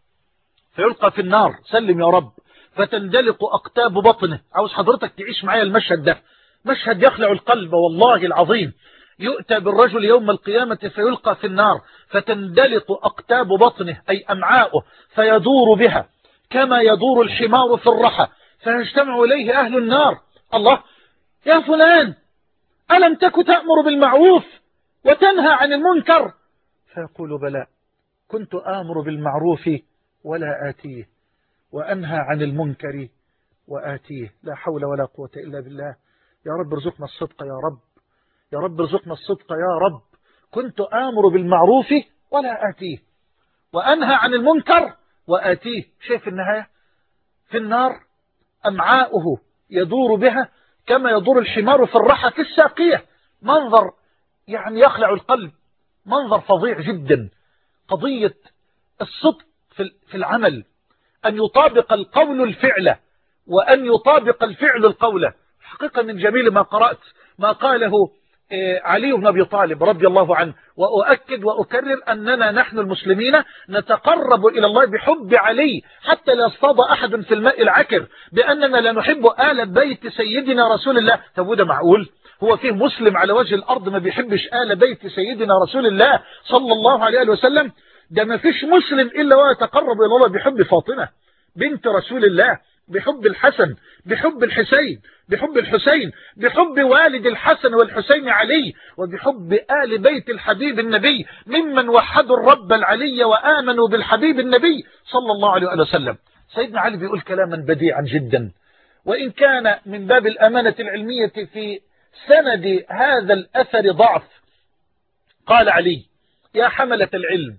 فيلقى في النار، سلم يا رب، فتندلق أقتاب بطنه. عاوز حضرتك تعيش معايا المشهد ده، مشهد يخلع القلب والله العظيم. يؤتى بالرجل يوم القيامة فيلقى في النار فتندلق أقتاب بطنه أي أمعاؤه، فيدور بها كما يدور الحمار في الرحى، فيجتمع إليه أهل النار: الله، يا فلان ألم تك تأمر بالمعروف وتنهى عن المنكر؟ فيقول: بلى، كنت آمر بالمعروف ولا آتيه، وأنهى عن المنكر وآتيه. لا حول ولا قوة إلا بالله. يا رب ارزقنا الصدق يا رب، يا رب ارزقنا الصدق يا رب. كنت آمر بالمعروف ولا آتيه، وأنهى عن المنكر وآتيه. شايف النهاية؟ في النار أمعاؤه يدور بها كما يدور الحمار في الرحى في الساقية. منظر يعني يخلع القلب، منظر فظيع جدا. قضية الصدق في العمل، أن يطابق القول الفعل وأن يطابق الفعل القول. حقيقة من جميل ما قرأت ما قاله علي بن أبي طالب رضي الله عنه. وأؤكد وأكرر أننا نحن المسلمين نتقرب إلى الله بحب علي حتى لا يصطاد أحد في الماء العكر بأننا لا نحب آل بيت سيدنا رسول الله. طب وده معقول؟ هو فيه مسلم على وجه الأرض ما بيحبش آل بيت سيدنا رسول الله صلى الله عليه وسلم؟ ده ما فيش مسلم إلا ويتقرب إلى الله بحب فاطمة بنت رسول الله، بحب الحسن، بحب الحسين، بحب الحسين، بحب والد الحسن والحسين علي، وبحب آل بيت الحبيب النبي ممن وحدوا الرب العلي وآمنوا بالحبيب النبي صلى الله عليه وسلم. سيدنا علي بيقول كلاما بديعا جدا، وإن كان من باب الأمانة العلمية في سند هذا الأثر ضعف. قال علي: يا حملة العلم،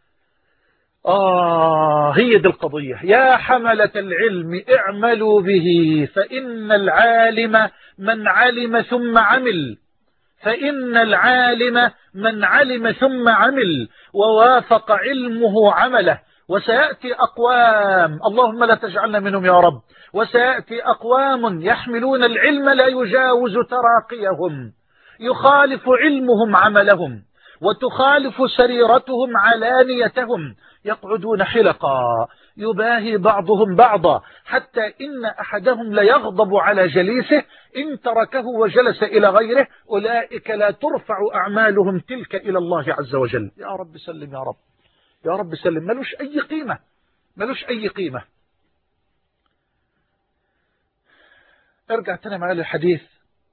هي دي القضية، يا حملة العلم اعملوا به، فإن العالم من علم ثم عمل، فإن العالم من علم ثم عمل ووافق علمه عمله. وسيأتي أقوام، اللهم لا تجعلنا منهم يا رب، وسيأتي أقوام يحملون العلم لا يجاوز تراقيهم، يخالف علمهم عملهم، وتخالف سريرتهم علانيتهم، يقعدون حلقا يباهي بعضهم بعضا، حتى إن أحدهم ليغضب على جليسه إن تركه وجلس إلى غيره. أولئك لا ترفع أعمالهم تلك إلى الله عز وجل. يا رب سلم، يا رب، يا رب سلم. ملوش أي قيمة، ملوش أي قيمة. ارجع تاني معايا للحديث: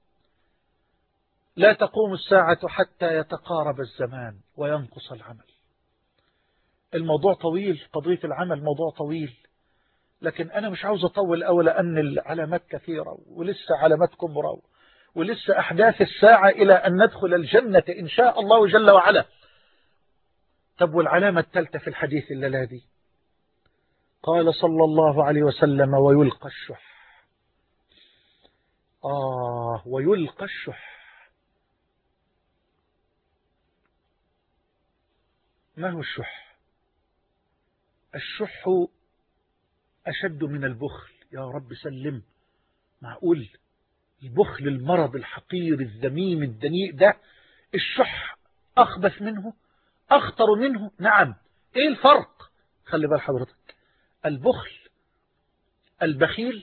لا تقوم الساعة حتى يتقارب الزمان وينقص العمل. الموضوع طويل، قضية العمل موضوع طويل، لكن أنا مش عاوز أطول أوي لأن العلامات كثيرة ولسه علامات كبرى ولسه أحداث الساعة إلى أن ندخل الجنة إن شاء الله جل وعلا. طب والعلامة الثالثة في الحديث الليلة دي، قال صلى الله عليه وسلم: ويلقى الشح. ويلقى الشح. ما هو الشح؟ الشح أشد من البخل. يا رب سلم. معقول البخل المرض الحقير الذميم الدنيء ده، الشح أخبث منه، أخطر منه؟ نعم. إيه الفرق؟ خلي بال حضرتك، البخل، البخيل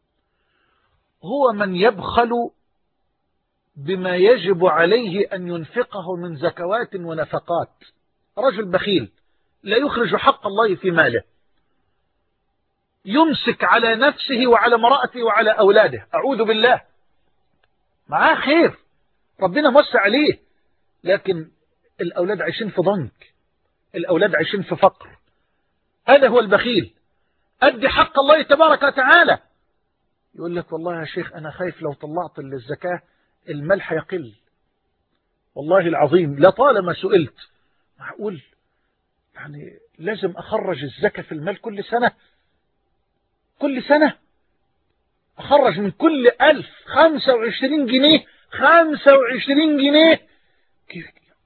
هو من يبخل بما يجب عليه أن ينفقه من زكوات ونفقات. رجل بخيل لا يخرج حق الله في ماله، يمسك على نفسه وعلى امرأته وعلى أولاده، أعوذ بالله، معاه خير، ربنا موسع عليه، لكن الأولاد عايشين في ضنك، الأولاد عايشين في فقر. هذا هو البخيل. أدي حق الله تبارك وتعالى. يقول لك: والله يا شيخ أنا خايف لو طلعت للزكاة المال هيقل. والله العظيم لطالما سئلت: معقول يعني لازم أخرج الزكاة في المال كل سنة؟ كل سنة أخرج من كل 1000 25 جنيه، 25 جنيه. كيف؟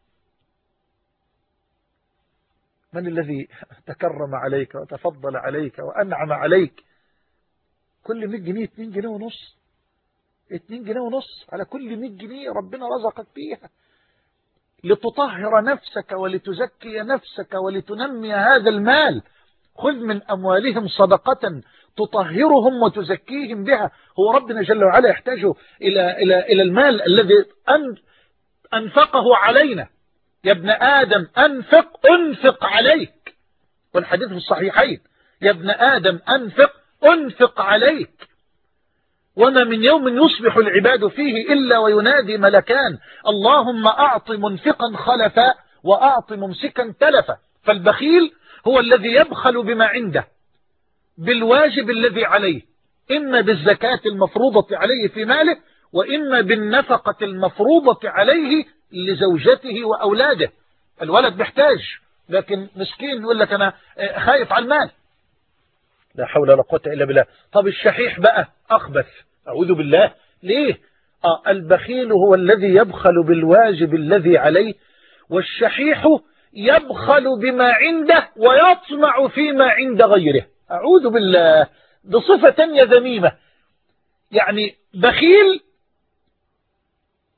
من الذي تكرم عليك وتفضل عليك وأنعم عليك؟ كل 100 جنيه 2 جنيه ونص، 2 جنيه ونص على كل 100 جنيه ربنا رزقك فيها، لتطهر نفسك ولتزكي نفسك ولتنمي هذا المال. خذ من أموالهم صدقة تطهرهم وتزكيهم بها. هو ربنا جل وعلا يحتاج إلى المال الذي أنفقه علينا. يا ابن آدم أنفق عليك، والحديث في الصحيحين: يا ابن آدم أنفق عليك. وما من يوم يصبح العباد فيه إلا وينادي ملكان: اللهم أعط منفقا خلفا وأعط ممسكا تلفا. فالبخيل هو الذي يبخل بما عنده، بالواجب الذي عليه، إما بالزكاة المفروضة عليه في ماله، وإما بالنفقة المفروضة عليه لزوجته وأولاده. الولد محتاج، لكن مسكين يقول لك أنا خايف على المال. لا حول ولا قوة إلا بالله. طب الشحيح بقى أخبث، أعوذ بالله. ليه؟ البخيل هو الذي يبخل بالواجب الذي عليه، والشحيح يبخل بما عنده ويطمع فيما عند غيره. أعوذ بالله، بصفة تانية ذميمة. يعني بخيل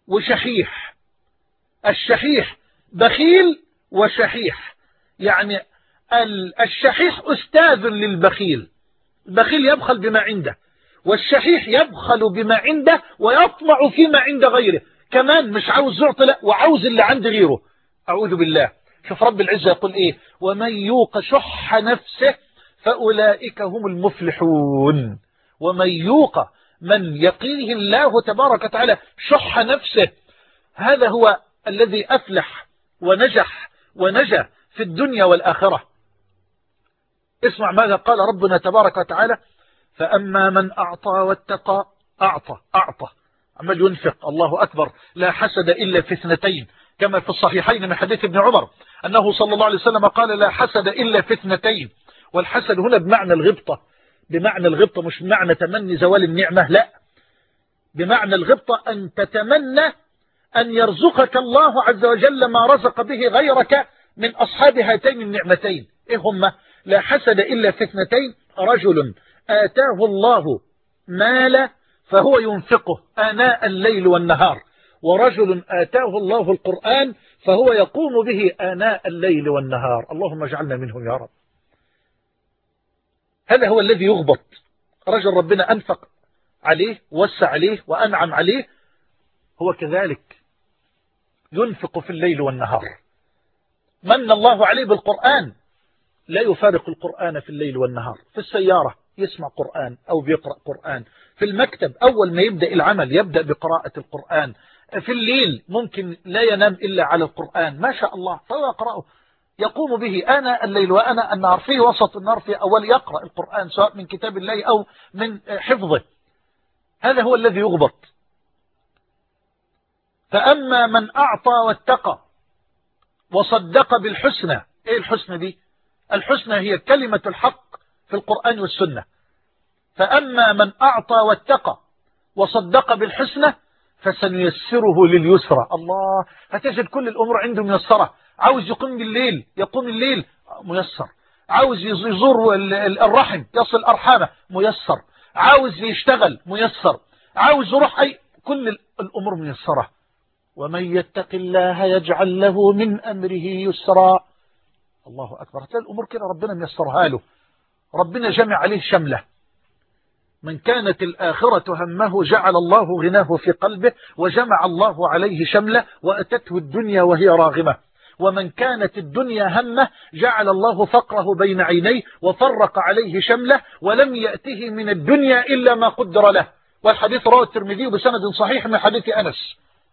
وشحيح. الشحيح بخيل وشحيح، يعني الشحيح أستاذ للبخيل. البخيل يبخل بما عنده، والشحيح يبخل بما عنده ويطمع فيما عند غيره، كمان مش عاوز يعطي، لا وعاوز اللي عند غيره. أعوذ بالله. شوف رب العزة يقول إيه: ومن يوق شح نفسه فأولئك هم المفلحون. ومن يوق، من يقيه الله تبارك وتعالى شح نفسه، هذا هو الذي أفلح ونجح ونجا في الدنيا والآخرة. اسمع ماذا قال ربنا تبارك وتعالى: فأما من أعطى واتقى. أعطى عمال ينفق، الله أكبر، لا حسد إلا في اثنتين، كما في الصحيحين من حديث ابن عمر أنه صلى الله عليه وسلم قال: لا حسد إلا في اثنتين. والحسد هنا بمعنى الغبطة، بمعنى الغبطة، مش بمعنى تمني زوال النعمة، لا، بمعنى الغبطة أن تتمنى أن يرزقك الله عز وجل ما رزق به غيرك من أصحاب هاتين النعمتين. إيه هما؟ لا حسد إلا في اثنتين: رجل آتاه الله مال فهو ينفقه آناء الليل والنهار، ورجل آتاه الله القرآن فهو يقوم به آناء الليل والنهار. اللهم اجعلنا منهم يا رب. هذا هو الذي يغبط. رجل ربنا أنفق عليه، وسع عليه، وأنعم عليه، هو كذلك ينفق في الليل والنهار. من الله عليه بالقرآن، لا يفارق القرآن في الليل والنهار. في السيارة يسمع قرآن أو بيقرأ قرآن، في المكتب أول ما يبدأ العمل يبدأ بقراءة القرآن، في الليل ممكن لا ينام إلا على القرآن، ما شاء الله، فهو يقرأه، يقوم به آناء الليل وآناء النهار، في وسط النهار في أول يقرأ القرآن سواء من كتاب الله أو من حفظه. هذا هو الذي يغبط. فأما من أعطى واتقى وصدق بالحسنى. إيه الحسنى دي؟ الحسنى هي كلمة الحق في القرآن والسنة. فأما من أعطى واتقى وصدق بالحسنى فسنيسره لليسرى. الله، هتجد كل الأمور عنده ميسرة. عاوز يقوم بالليل يقوم الليل ميسر، عاوز يزور الرحم يصل أرحامه ميسر، عاوز يشتغل ميسر، عاوز يروح كل الأمور ميسرة. ومن يتق الله يجعل له من أمره يسرا. الله أكبر. هتلاقي الأمور كده ربنا ميسرها له، ربنا جمع عليه شمله. من كانت الآخرة همه جعل الله غناه في قلبه وجمع الله عليه شمله وأتته الدنيا وهي راغمة. ومن كانت الدنيا همه جعل الله فقره بين عينيه وفرق عليه شمله ولم يأته من الدنيا إلا ما قدر له. والحديث رواه الترمذي بسند صحيح من حديث أنس.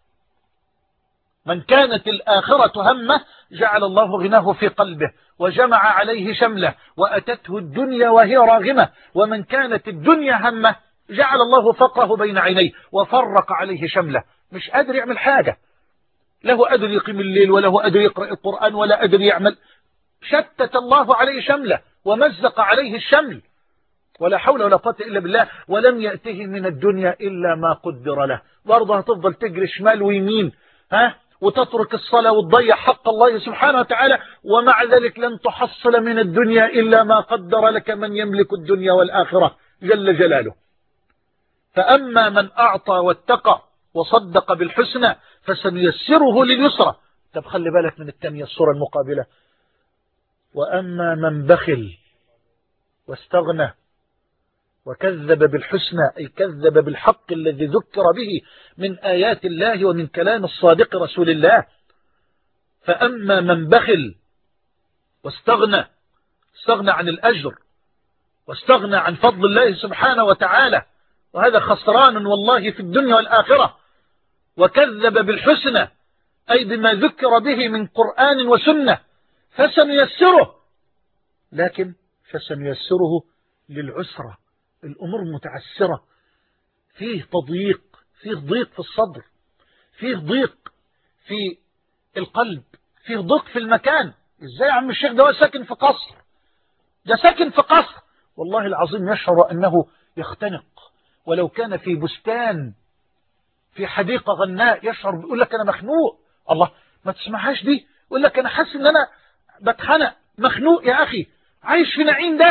من كانت الآخرة همه جعل الله غناه في قلبه وجمع عليه شمله وأتته الدنيا وهي راغمة. ومن كانت الدنيا همه جعل الله فقره بين عينيه وفرق عليه شمله. مش قادر يعمل حاجة، له قادر يقيم الليل وله قادر يقرأ القرآن ولا قادر يعمل. شتت الله عليه شمله ومزق عليه الشمل، ولا حول ولا قوة إلا بالله. ولم يأته من الدنيا إلا ما قدر له. برضه هتفضل تجري شمال ويمين، وتترك الصلاة وتضيع حق الله سبحانه وتعالى، ومع ذلك لن تحصل من الدنيا إلا ما قدر لك من يملك الدنيا والآخرة جل جلاله. فأما من أعطى واتقى وصدق بالحسنى فسنيسره لليسرى. طب خلي بالك من الثانية الصورة المقابلة: وأما من بخل واستغنى وكذب بالحسنى، أي كذب بالحق الذي ذكر به من آيات الله ومن كلام الصادق رسول الله. فأما من بخل واستغنى، استغنى عن الأجر واستغنى عن فضل الله سبحانه وتعالى، وهذا خسران والله في الدنيا والآخرة. وكذب بالحسنى أي بما ذكر به من قرآن وسنة فسنيسره، لكن فسنيسره للعسرة. الأمور متعسرة، فيه تضييق، فيه ضيق في الصدر، فيه ضيق في القلب، فيه ضيق في المكان. ازاي يا عم الشيخ ده ساكن في قصر؟ ده ساكن في قصر والله العظيم يشعر أنه يختنق، ولو كان في بستان في حديقة غناء يشعر، بيقول لك أنا مخنوق. الله، ما تسمعهاش دي؟ يقول لك أنا حاسس أن أنا بتخنق، مخنوق يا أخي، عايش في نعيم ده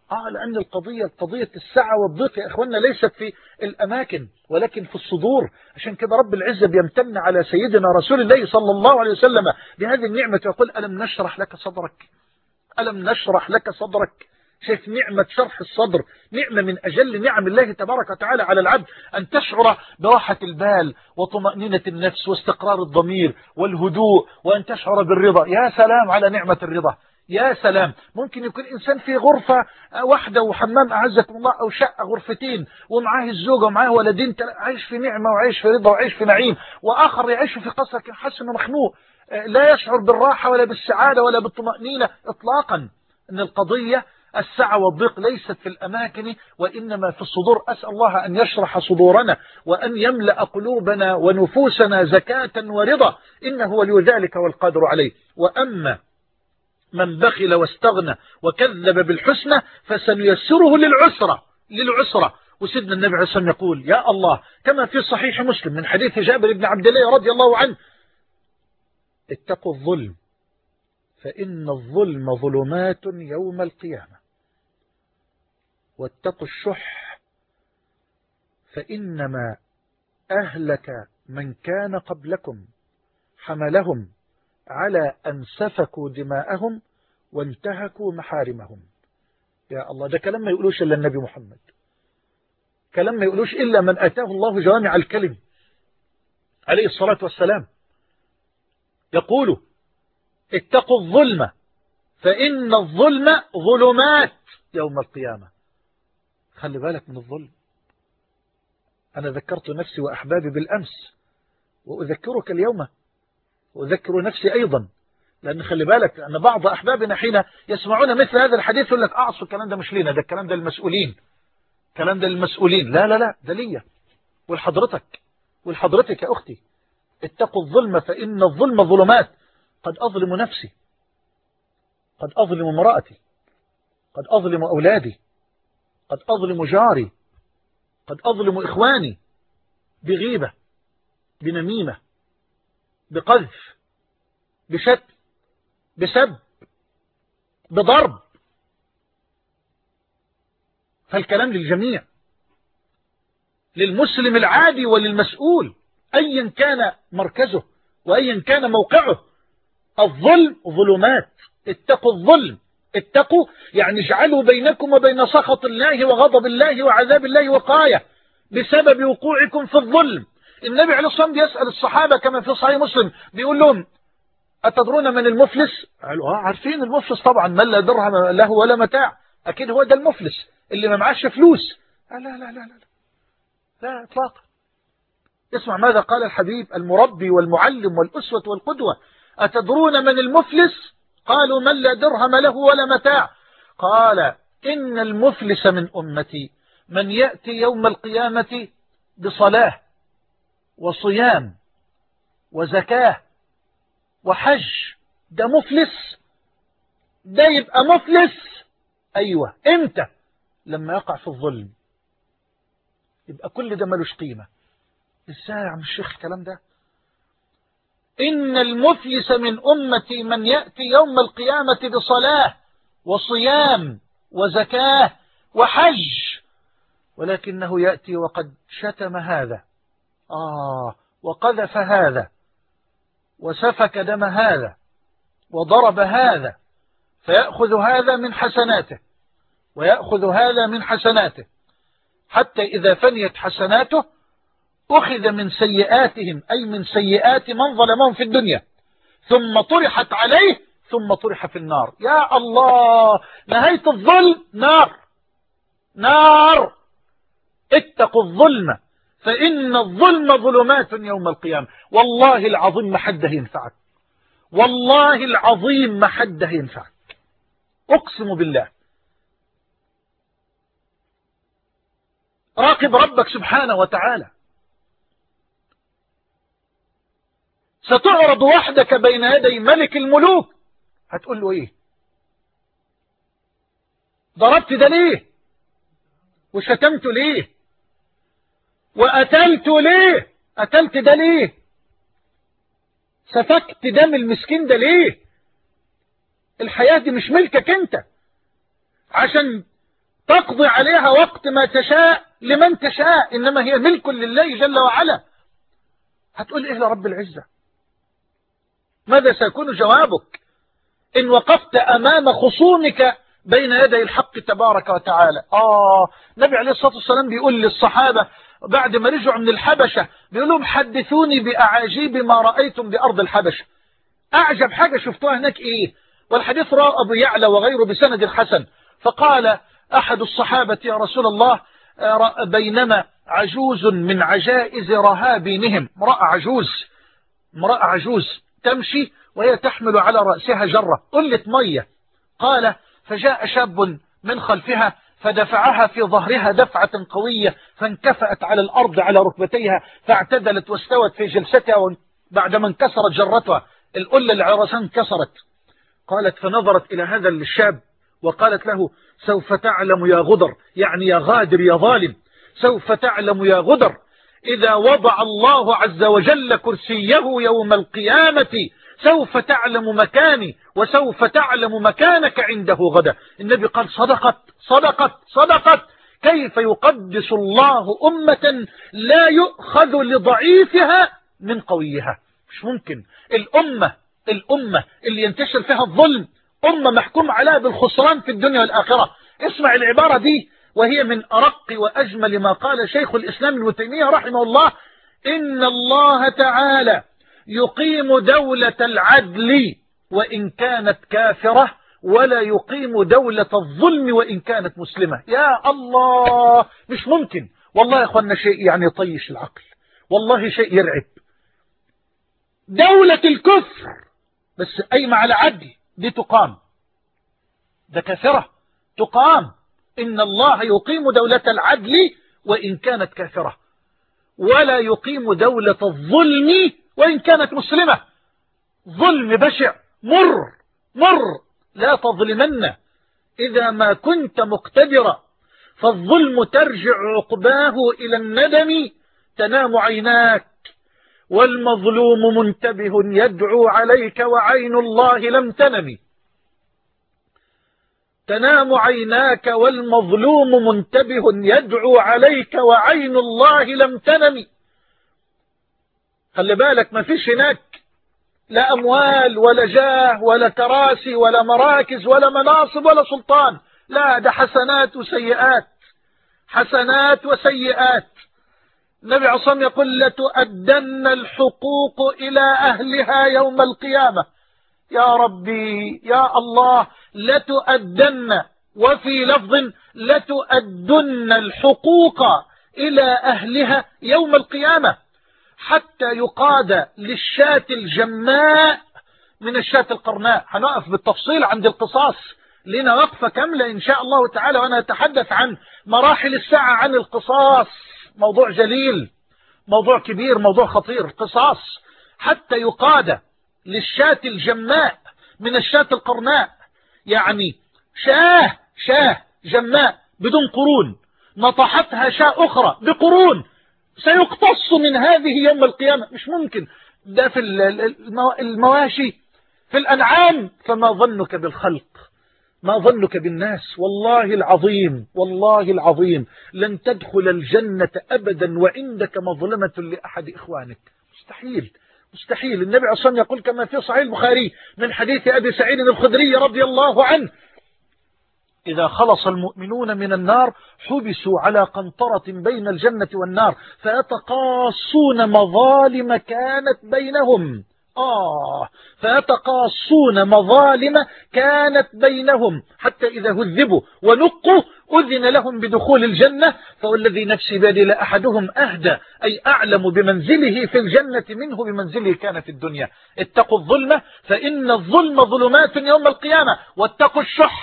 لأن قضية السعة والضيق يا إخواننا ليست في الأماكن ولكن في الصدور. عشان كده رب العزة بيمتن على سيدنا رسول الله صلى الله عليه وسلم بهذه النعمة ويقول ألم نشرح لك صدرك، ألم نشرح لك صدرك. شايف نعمة شرح الصدر نعمة من أجل نعم الله تبارك وتعالى على العبد، أن تشعر براحة البال وطمأنينة النفس واستقرار الضمير والهدوء، وأن تشعر بالرضا. يا سلام على نعمة الرضا، يا سلام. ممكن يكون إنسان في غرفة واحدة وحمام أعزكم الله، أو شقة غرفتين ومعاه الزوجة ومعاه ولدين، عايش في نعمة وعايش في رضا وعايش في نعيم، وآخر يعيش في قصر حاسس إنه مخنوق، لا يشعر بالراحة ولا بالسعادة ولا بالطمأنينة إطلاقا. إن القضية السعة والضيق ليست في الأماكن وإنما في الصدور. أسأل الله أن يشرح صدورنا وأن يملأ قلوبنا ونفوسنا زكاة ورضا، إنه ولي ذلك والقادر عليه. وأما من بخل واستغنى وكذب بالحسنى فسنيسره للعسرة. وسيدنا النبي عليه الصلاة والسلام يقول يا الله كما في صحيح مسلم من حديث جابر بن عبد الله رضي الله عنه: اتقوا الظلم فإن الظلم ظلمات يوم القيامة، واتقوا الشح فإنما أهلك من كان قبلكم حملهم على أن سفكوا دماءهم وانتهكوا محارمهم. يا الله، ده كلام ما يقولوش إلا النبي محمد، كلام ما يقولوش إلا من أتاه الله جوامع الكلم عليه الصلاة والسلام. يقول اتقوا الظلم فإن الظلم ظلمات يوم القيامة. خلي بالك من الظلم. أنا ذكرت نفسي وأحبابي بالأمس وأذكرك اليوم وأذكر نفسي أيضا، لأن خلي بالك أن بعض أحبابنا حين يسمعون مثل هذا الحديث يقول لك أعصوا الكلام ده مش لينا، ده الكلام ده المسؤولين، الكلام ده المسؤولين. لا لا لا، ده ليا والحضرتك يا أختي. اتقوا الظلم فإن الظلم ظلمات. قد أظلم نفسي، قد أظلم امرأتي، قد أظلم أولادي، قد أظلم جاري، قد أظلم إخواني بغيبة، بنميمة، بقذف، بشتم، بسب، بضرب. فالكلام للجميع، للمسلم العادي وللمسؤول أيا كان مركزه وأيا كان موقعه. الظلم ظلمات. اتقوا الظلم، اتقوا يعني اجعلوا بينكم وبين سخط الله وغضب الله وعذاب الله وقاية بسبب وقوعكم في الظلم. النبي عليه الصلاة والسلام يسأل الصحابة كما في صحيح مسلم، بيقول لهم أتدرون من المفلس؟ قالوا عارفين المفلس طبعا، من لا درهم له ولا متاع، أكيد هو ده المفلس اللي ما معاش فلوس. لا لا لا لا لا, لا إطلاقا. اسمع ماذا قال الحبيب المربي والمعلم والأسوة والقدوة: أتدرون من المفلس؟ قالوا من لا درهم له ولا متاع. قال إن المفلس من أمتي من يأتي يوم القيامة بصلاة وصيام وزكاة وحج. ده مفلس، ده يبقى مفلس. أيوة، إمتى؟ لما يقع في الظلم، يبقى كل ده ملوش قيمة. إزاي يا عم الشيخ الكلام ده؟ إن المفلس من أمتي من يأتي يوم القيامة بصلاة وصيام وزكاة وحج، ولكنه يأتي وقد شتم هذا وقذف هذا وسفك دم هذا وضرب هذا، فيأخذ هذا من حسناته ويأخذ هذا من حسناته، حتى إذا فنيت حسناته أخذ من سيئاتهم، أي من سيئات من ظلمهم في الدنيا، ثم طرحت عليه ثم طرح في النار. يا الله، نهاية الظلم نار، نار. اتقوا الظلم فإن الظلم ظلمات يوم القيامة. والله العظيم ما حد ينفعك، والله العظيم ما حد ينفعك، أقسم بالله. راقب ربك سبحانه وتعالى. ستعرض وحدك بين يدي ملك الملوك، هتقول له ايه؟ ضربت ده ليه؟ وشتمت ليه؟ وقتلت ليه؟ قتلت ده ليه؟ سفكت دم المسكين ده ليه؟ الحياة دي مش ملكك انت عشان تقضي عليها وقت ما تشاء لمن تشاء، إنما هي ملك لله جل وعلا. هتقول إيه لرب العزة؟ ماذا سيكون جوابك إن وقفت أمام خصومك بين يدي الحق تبارك وتعالى؟ النبي عليه الصلاة والسلام بيقول للصحابة بعد ما رجعوا من الحبشة، بيقول لهم حدثوني بأعاجيب ما رأيتم بأرض الحبشة. أعجب حاجة شفتوها هناك إيه؟ والحديث رواه أبو يعلى وغيره بسند الحسن. فقال أحد الصحابة يا رسول الله، بينما عجوز من عجائز رهابينهم، امرأة عجوز تمشي وهي تحمل على رأسها جرة قلة مية. قال فجاء شاب من خلفها فدفعها في ظهرها دفعة قوية فانكفأت على الأرض على ركبتيها فاعتدلت واستوت في جلستها بعدما انكسرت جرتها، القلة العرسان انكسرت. قالت فنظرت إلى هذا الشاب وقالت له سوف تعلم يا غدر، يعني يا غادر يا ظالم، سوف تعلم يا غدر إذا وضع الله عز وجل كرسيه يوم القيامة سوف تعلم مكاني وسوف تعلم مكانك عنده غدا. النبي قال صدقت. كيف يقدس الله أمة لا يؤخذ لضعيفها من قويها؟ مش ممكن. الأمة اللي ينتشر فيها الظلم أمة محكوم عليها بالخسران في الدنيا والآخرة. اسمع العبارة دي وهي من أرق وأجمل ما قال شيخ الإسلام ابن تيمية رحمه الله: إن الله تعالى يقيم دولة العدل وإن كانت كافرة ولا يقيم دولة الظلم وإن كانت مسلمة. يا الله، مش ممكن والله يا أخوانا، شيء يعني يطيش العقل، والله شيء يرعب. دولة الكفر بس قايمة على عدل دي تقام، ده كافرة تقام. إن الله يقيم دولة العدل وإن كانت كافرة ولا يقيم دولة الظلم وإن كانت مسلمة. ظلم بشع مر لا تظلمن إذا ما كنت مقتدرا، فالظلم ترجع عقباه إلى الندم. تنام عيناك والمظلوم منتبه يدعو عليك وعين الله لم تنم. تنام عيناك والمظلوم منتبه يدعو عليك وعين الله لم تنم. خلي بالك، ما فيش هناك لا أموال ولا جاه ولا كراسي ولا مراكز ولا مناصب ولا سلطان، لا، ده حسنات وسيئات، حسنات وسيئات. النبي عليه الصلاة والسلام يقول لتؤدن الحقوق إلى أهلها يوم القيامة. يا ربي يا الله، لتؤدن، وفي لفظ لتؤدن الحقوق إلى أهلها يوم القيامة، حتى يقاد للشاة الجماء من الشاة القرناء. هنقف بالتفصيل عند القصاص، لنا وقفة كاملة إن شاء الله تعالى، وأنا أتحدث عن مراحل الساعة عن القصاص. موضوع جليل، موضوع كبير، موضوع خطير. قصاص حتى يقاد للشاة الجماء من الشاة القرناء، يعني شاه جماء بدون قرون نطحتها شاة أخرى بقرون، سيقتص من هذه يوم القيامة. مش ممكن. ده في المواشي، في الأنعام، فما ظنك بالخلق، ما ظنك بالناس؟ والله العظيم لن تدخل الجنة أبدا وعندك مظلمة لأحد إخوانك. مستحيل. النبي عليه الصلاة والسلام يقول كما في صحيح البخاري من حديث أبي سعيد الخدري رضي الله عنه: إذا خلص المؤمنون من النار حبسوا على قنطرة بين الجنة والنار فيتقاصون مظالم كانت بينهم. فيتقاصون مظالم كانت بينهم حتى إذا هذبوا ونقوا أذن لهم بدخول الجنة. فوالذي نفسي بيدي لأحدهم أهدى، أي أعلم بمنزله في الجنة منه بمنزله كان في الدنيا. اتقوا الظلم فإن الظلم ظلمات يوم القيامة، واتقوا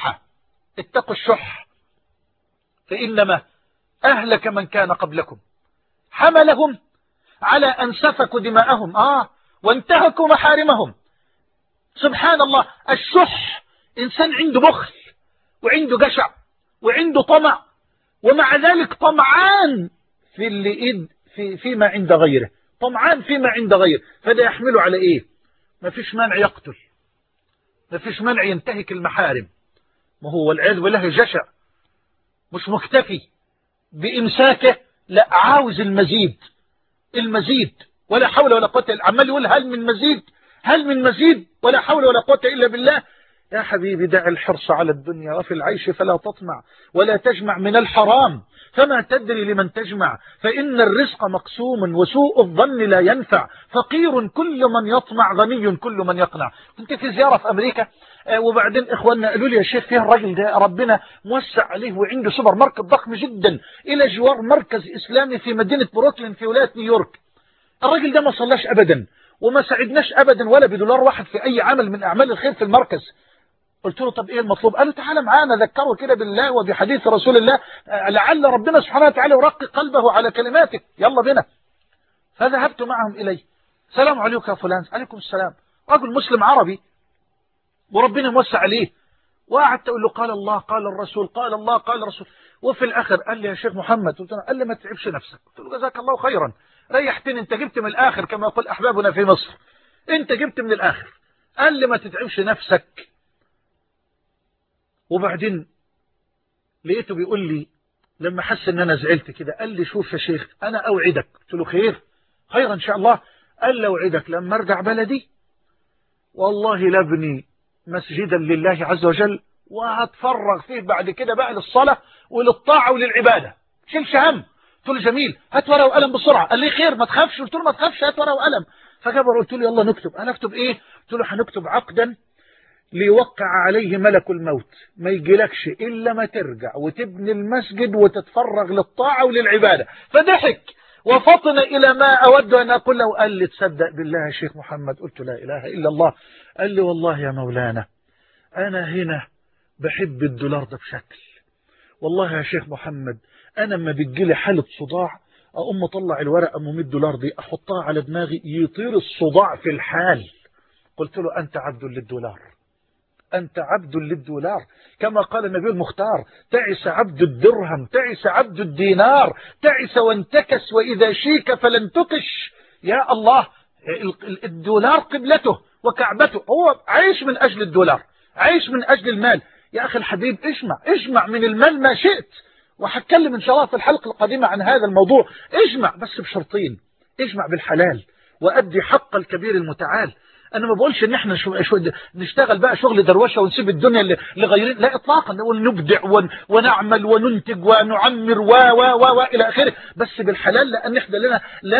الشح فإنما أهلك من كان قبلكم، حملهم على أن سفكوا دماءهم وانتهكوا محارمهم. سبحان الله، الشح إنسان عنده بخل وعنده جشع وعنده طمع، ومع ذلك طمعان فيما عند غيره، طمعان فيما عند غيره. فده يحمله على إيه؟ ما فيش مانع يقتل، ما فيش مانع ينتهك المحارم، ما هو والعياذ بالله جشع مش مكتفي بإمساكه، لا عاوز المزيد، المزيد، ولا حول ولا قوة إلا، عمال يقول هل من مزيد، هل من مزيد، ولا حول ولا قوة إلا بالله. يا حبيبي دع الحرص على الدنيا، وفي العيش فلا تطمع، ولا تجمع من الحرام فما تدري لمن تجمع، فإن الرزق مقسوم وسوء الظن لا ينفع، فقير كل من يطمع، غني كل من يقنع. كنت في زيارة في أمريكا، وبعدين إخواننا قالوا لي يا شيخ فيه الراجل ده ربنا موسع عليه وعنده سوبر ماركت ضخم جدا إلى جوار مركز إسلامي في مدينة بروكلين في ولاية نيويورك. الراجل ده ما صلاش أبدا وما ساعدناش أبدا ولا بدولار واحد في أي عمل من أعمال الخير في المركز. قلت له طب ايه المطلوب؟ قال له تعالى معانا ذكره كده بالله وبحديث رسول الله، لعل ربنا سبحانه وتعالى يرقق قلبه على كلماته، يلا بنا. فذهبت معهم إليه. السلام عليكم يا فلان. عليكم السلام. رجل مسلم عربي وربنا موسع عليه، وقعدت اقول له قال الله قال الرسول قال الله قال الرسول. وفي الاخر قال لي يا شيخ محمد، قال لي ما تتعبش نفسك. قلت له جزاك الله خيرا، ريحتني، انت جبت من الاخر كما يقول احبابنا في مصر، انت جبت من الاخر. قال لي ما تتعبش نفسك. وبعدين لقيته بيقول لي لما حس ان انا زعلت كده، قال لي شوف يا شيخ انا اوعدك. قلت له خير، خير ان شاء الله. قال لي اوعدك لما ارجع بلدي والله لابني مسجدا لله عز وجل، وهتفرغ فيه بعد كده بقى للصلاة وللطاعة وللعبادة، شيلش هم. قلت له جميل، هات ورقة وقلم بسرعة. قال لي خير ما تخافش. قلت له ما تخافش، هات ورقة وقلم. فجاب قلت له يلا نكتب. انا اكتب ايه؟ قلت له هنكتب عقدا ليوقع عليه ملك الموت، ما يجيلكش إلا ما ترجع وتبني المسجد وتتفرغ للطاعة وللعبادة. فضحك وفطن إلى ما أود أن أقول له. قال لي تصدق بالله يا شيخ محمد؟ قلت لا إله إلا الله. قال لي والله يا مولانا أنا هنا بحب الدولار ده بشكل، والله يا شيخ محمد أنا لما بتجيلي حالة صداع أقوم أطلع الورقة أم $100 دي أحطها على دماغي يطير الصداع في الحال. قلت له أنت عبد للدولار، أنت عبد للدولار، كما قال النبي المختار تعس عبد الدرهم، تعس عبد الدينار، تعس وانتكس وإذا شيك فلن تكش. يا الله، الدولار قبلته وكعبته، هو عايش من أجل الدولار، عايش من أجل المال. يا أخي الحبيب اجمع من المال ما شئت، وهتكلم إن شاء الله في الحلقة القادمة عن هذا الموضوع. اجمع بس بشرطين، اجمع بالحلال وأدي حق الكبير المتعال. انا ما بقولش ان احنا نشتغل بقى شغل دروشه ونسيب الدنيا لغيرين، لا اطلاقا، نقول نبدع ونعمل وننتج ونعمر و الى اخره، بس بالحلال، لان احنا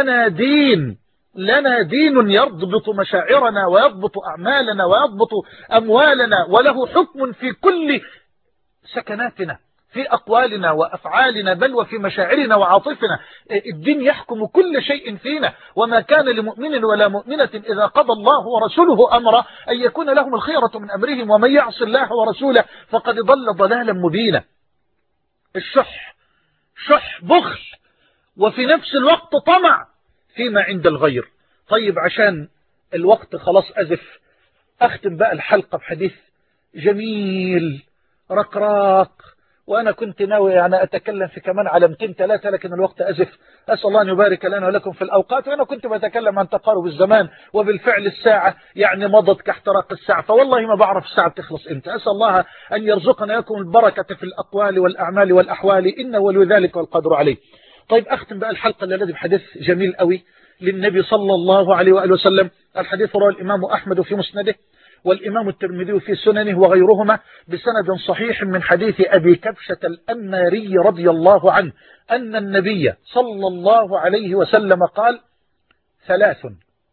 لنا دين يضبط مشاعرنا ويضبط اعمالنا ويضبط اموالنا، وله حكم في كل سكناتنا، في أقوالنا وأفعالنا، بل وفي مشاعرنا وعاطفنا. الدين يحكم كل شيء فينا، وما كان لمؤمن ولا مؤمنة إذا قضى الله ورسوله أمرا أن يكون لهم الخيرة من أمرهم، ومن يعص الله ورسوله فقد ضل ضلالا مبينا. الشح بخل، وفي نفس الوقت طمع فيما عند الغير. طيب عشان الوقت خلاص أزف، أختم بقى الحلقة بحديث جميل رقراق، وأنا كنت ناوي يعني أتكلم في كمان علامتين ثلاثة، لكن الوقت أزف. أسأل الله أن يبارك لنا ولكم في الأوقات. وأنا كنت بتكلم عن تقارب الزمان، وبالفعل الساعة يعني مضت كاحتراق الساعة، فوالله ما بعرف الساعة بتخلص إمتى. أسأل الله أن يرزقنا لكم البركة في الأقوال والأعمال والأحوال، إنه ولي ذلك والقدر عليه. طيب أختم بقى الحلقة التي بحديث جميل قوي للنبي صلى الله عليه وآله وسلم. الحديث رواه الإمام أحمد في مسنده، والإمام الترمذي في سننه وغيرهما بسند صحيح من حديث أبي كبشة الأنماري رضي الله عنه أن النبي صلى الله عليه وسلم قال: 3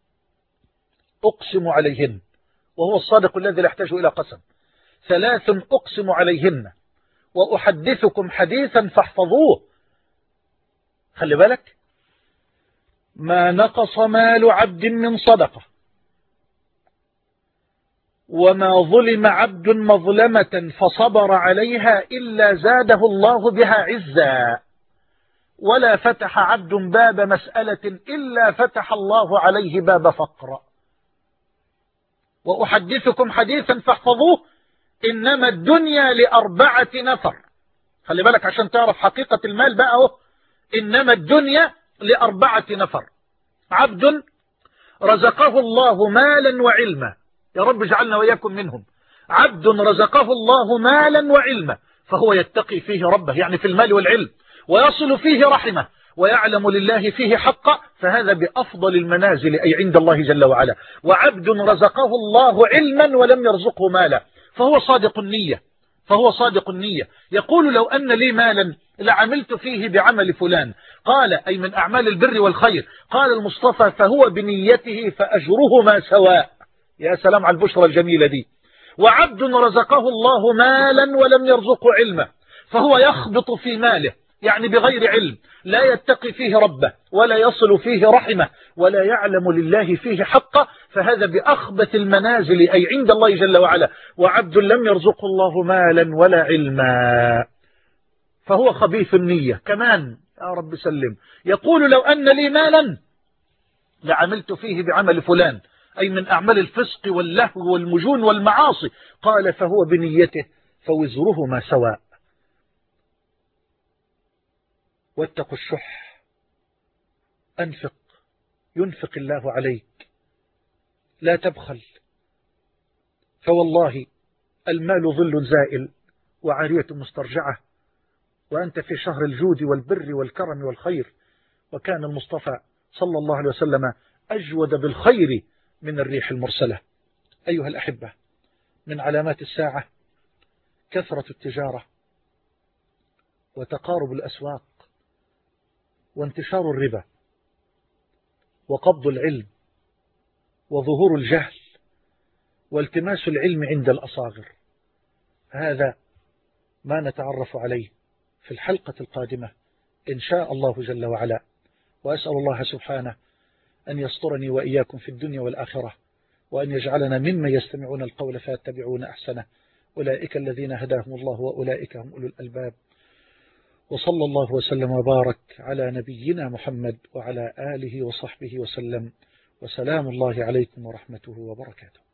أقسم عليهن، وهو الصادق الذي لا يحتاج إلى قسم. 3 أقسم عليهن وأحدثكم حديثا فاحفظوه. خلي بالك، ما نقص مال عبد من صدقة، وما ظلم عبد مظلمة فصبر عليها إلا زاده الله بها عزا، ولا فتح عبد باب مسألة إلا فتح الله عليه باب فقر. وأحدثكم حديثا فاحفظوه، إنما الدنيا ل4 نفر. خلي بالك عشان تعرف حقيقة المال بقى اهو. إنما الدنيا ل4 نفر: عبد رزقه الله مالا وعلما، يا رب اجعلنا وإياكم منهم. عبد رزقه الله مالا وعلما فهو يتقي فيه ربه يعني في المال والعلم، ويصل فيه رحمه، ويعلم لله فيه حقا، فهذا بأفضل المنازل أي عند الله جل وعلا. وعبد رزقه الله علما ولم يرزقه مالا، فهو صادق النية، يقول لو أن لي مالا لعملت فيه بعمل فلان، قال أي من أعمال البر والخير، قال المصطفى فهو بنيته فأجرهما سواء. يا سلام على البشرى الجميلة دي. وعبد رزقه الله مالا ولم يرزقه علما، فهو يخبط في ماله يعني بغير علم، لا يتقي فيه ربه ولا يصل فيه رحمه ولا يعلم لله فيه حقه، فهذا بأخبث المنازل أي عند الله جل وعلا. وعبد لم يرزقه الله مالا ولا علما، فهو خبيث النية كمان، يا رب سلم. يقول لو أن لي مالا لعملت فيه بعمل فلان، أي من أعمال الفسق واللهو والمجون والمعاصي، قال فهو بنيته فوزرهما سواء. واتقوا الشح، أنفق ينفق الله عليك، لا تبخل، فوالله المال ظل زائل وعارية مسترجعة، وأنت في شهر الجود والبر والكرم والخير. وكان المصطفى صلى الله عليه وسلم أجود بالخير من الريح المرسلة. أيها الأحبة، من علامات الساعة كثرة التجارة وتقارب الأسواق وانتشار الربا وقبض العلم وظهور الجهل والتماس العلم عند الأصاغر. هذا ما نتعرف عليه في الحلقة القادمة إن شاء الله جل وعلا. وأسأل الله سبحانه أن يسترني وإياكم في الدنيا والآخرة، وأن يجعلنا ممن يستمعون القول فيتبعون أحسنه. أولئك الذين هداهم الله وأولئك هم أولو الألباب. وصلى الله وسلم وبارك على نبينا محمد وعلى آله وصحبه وسلم، وسلام الله عليكم ورحمته وبركاته.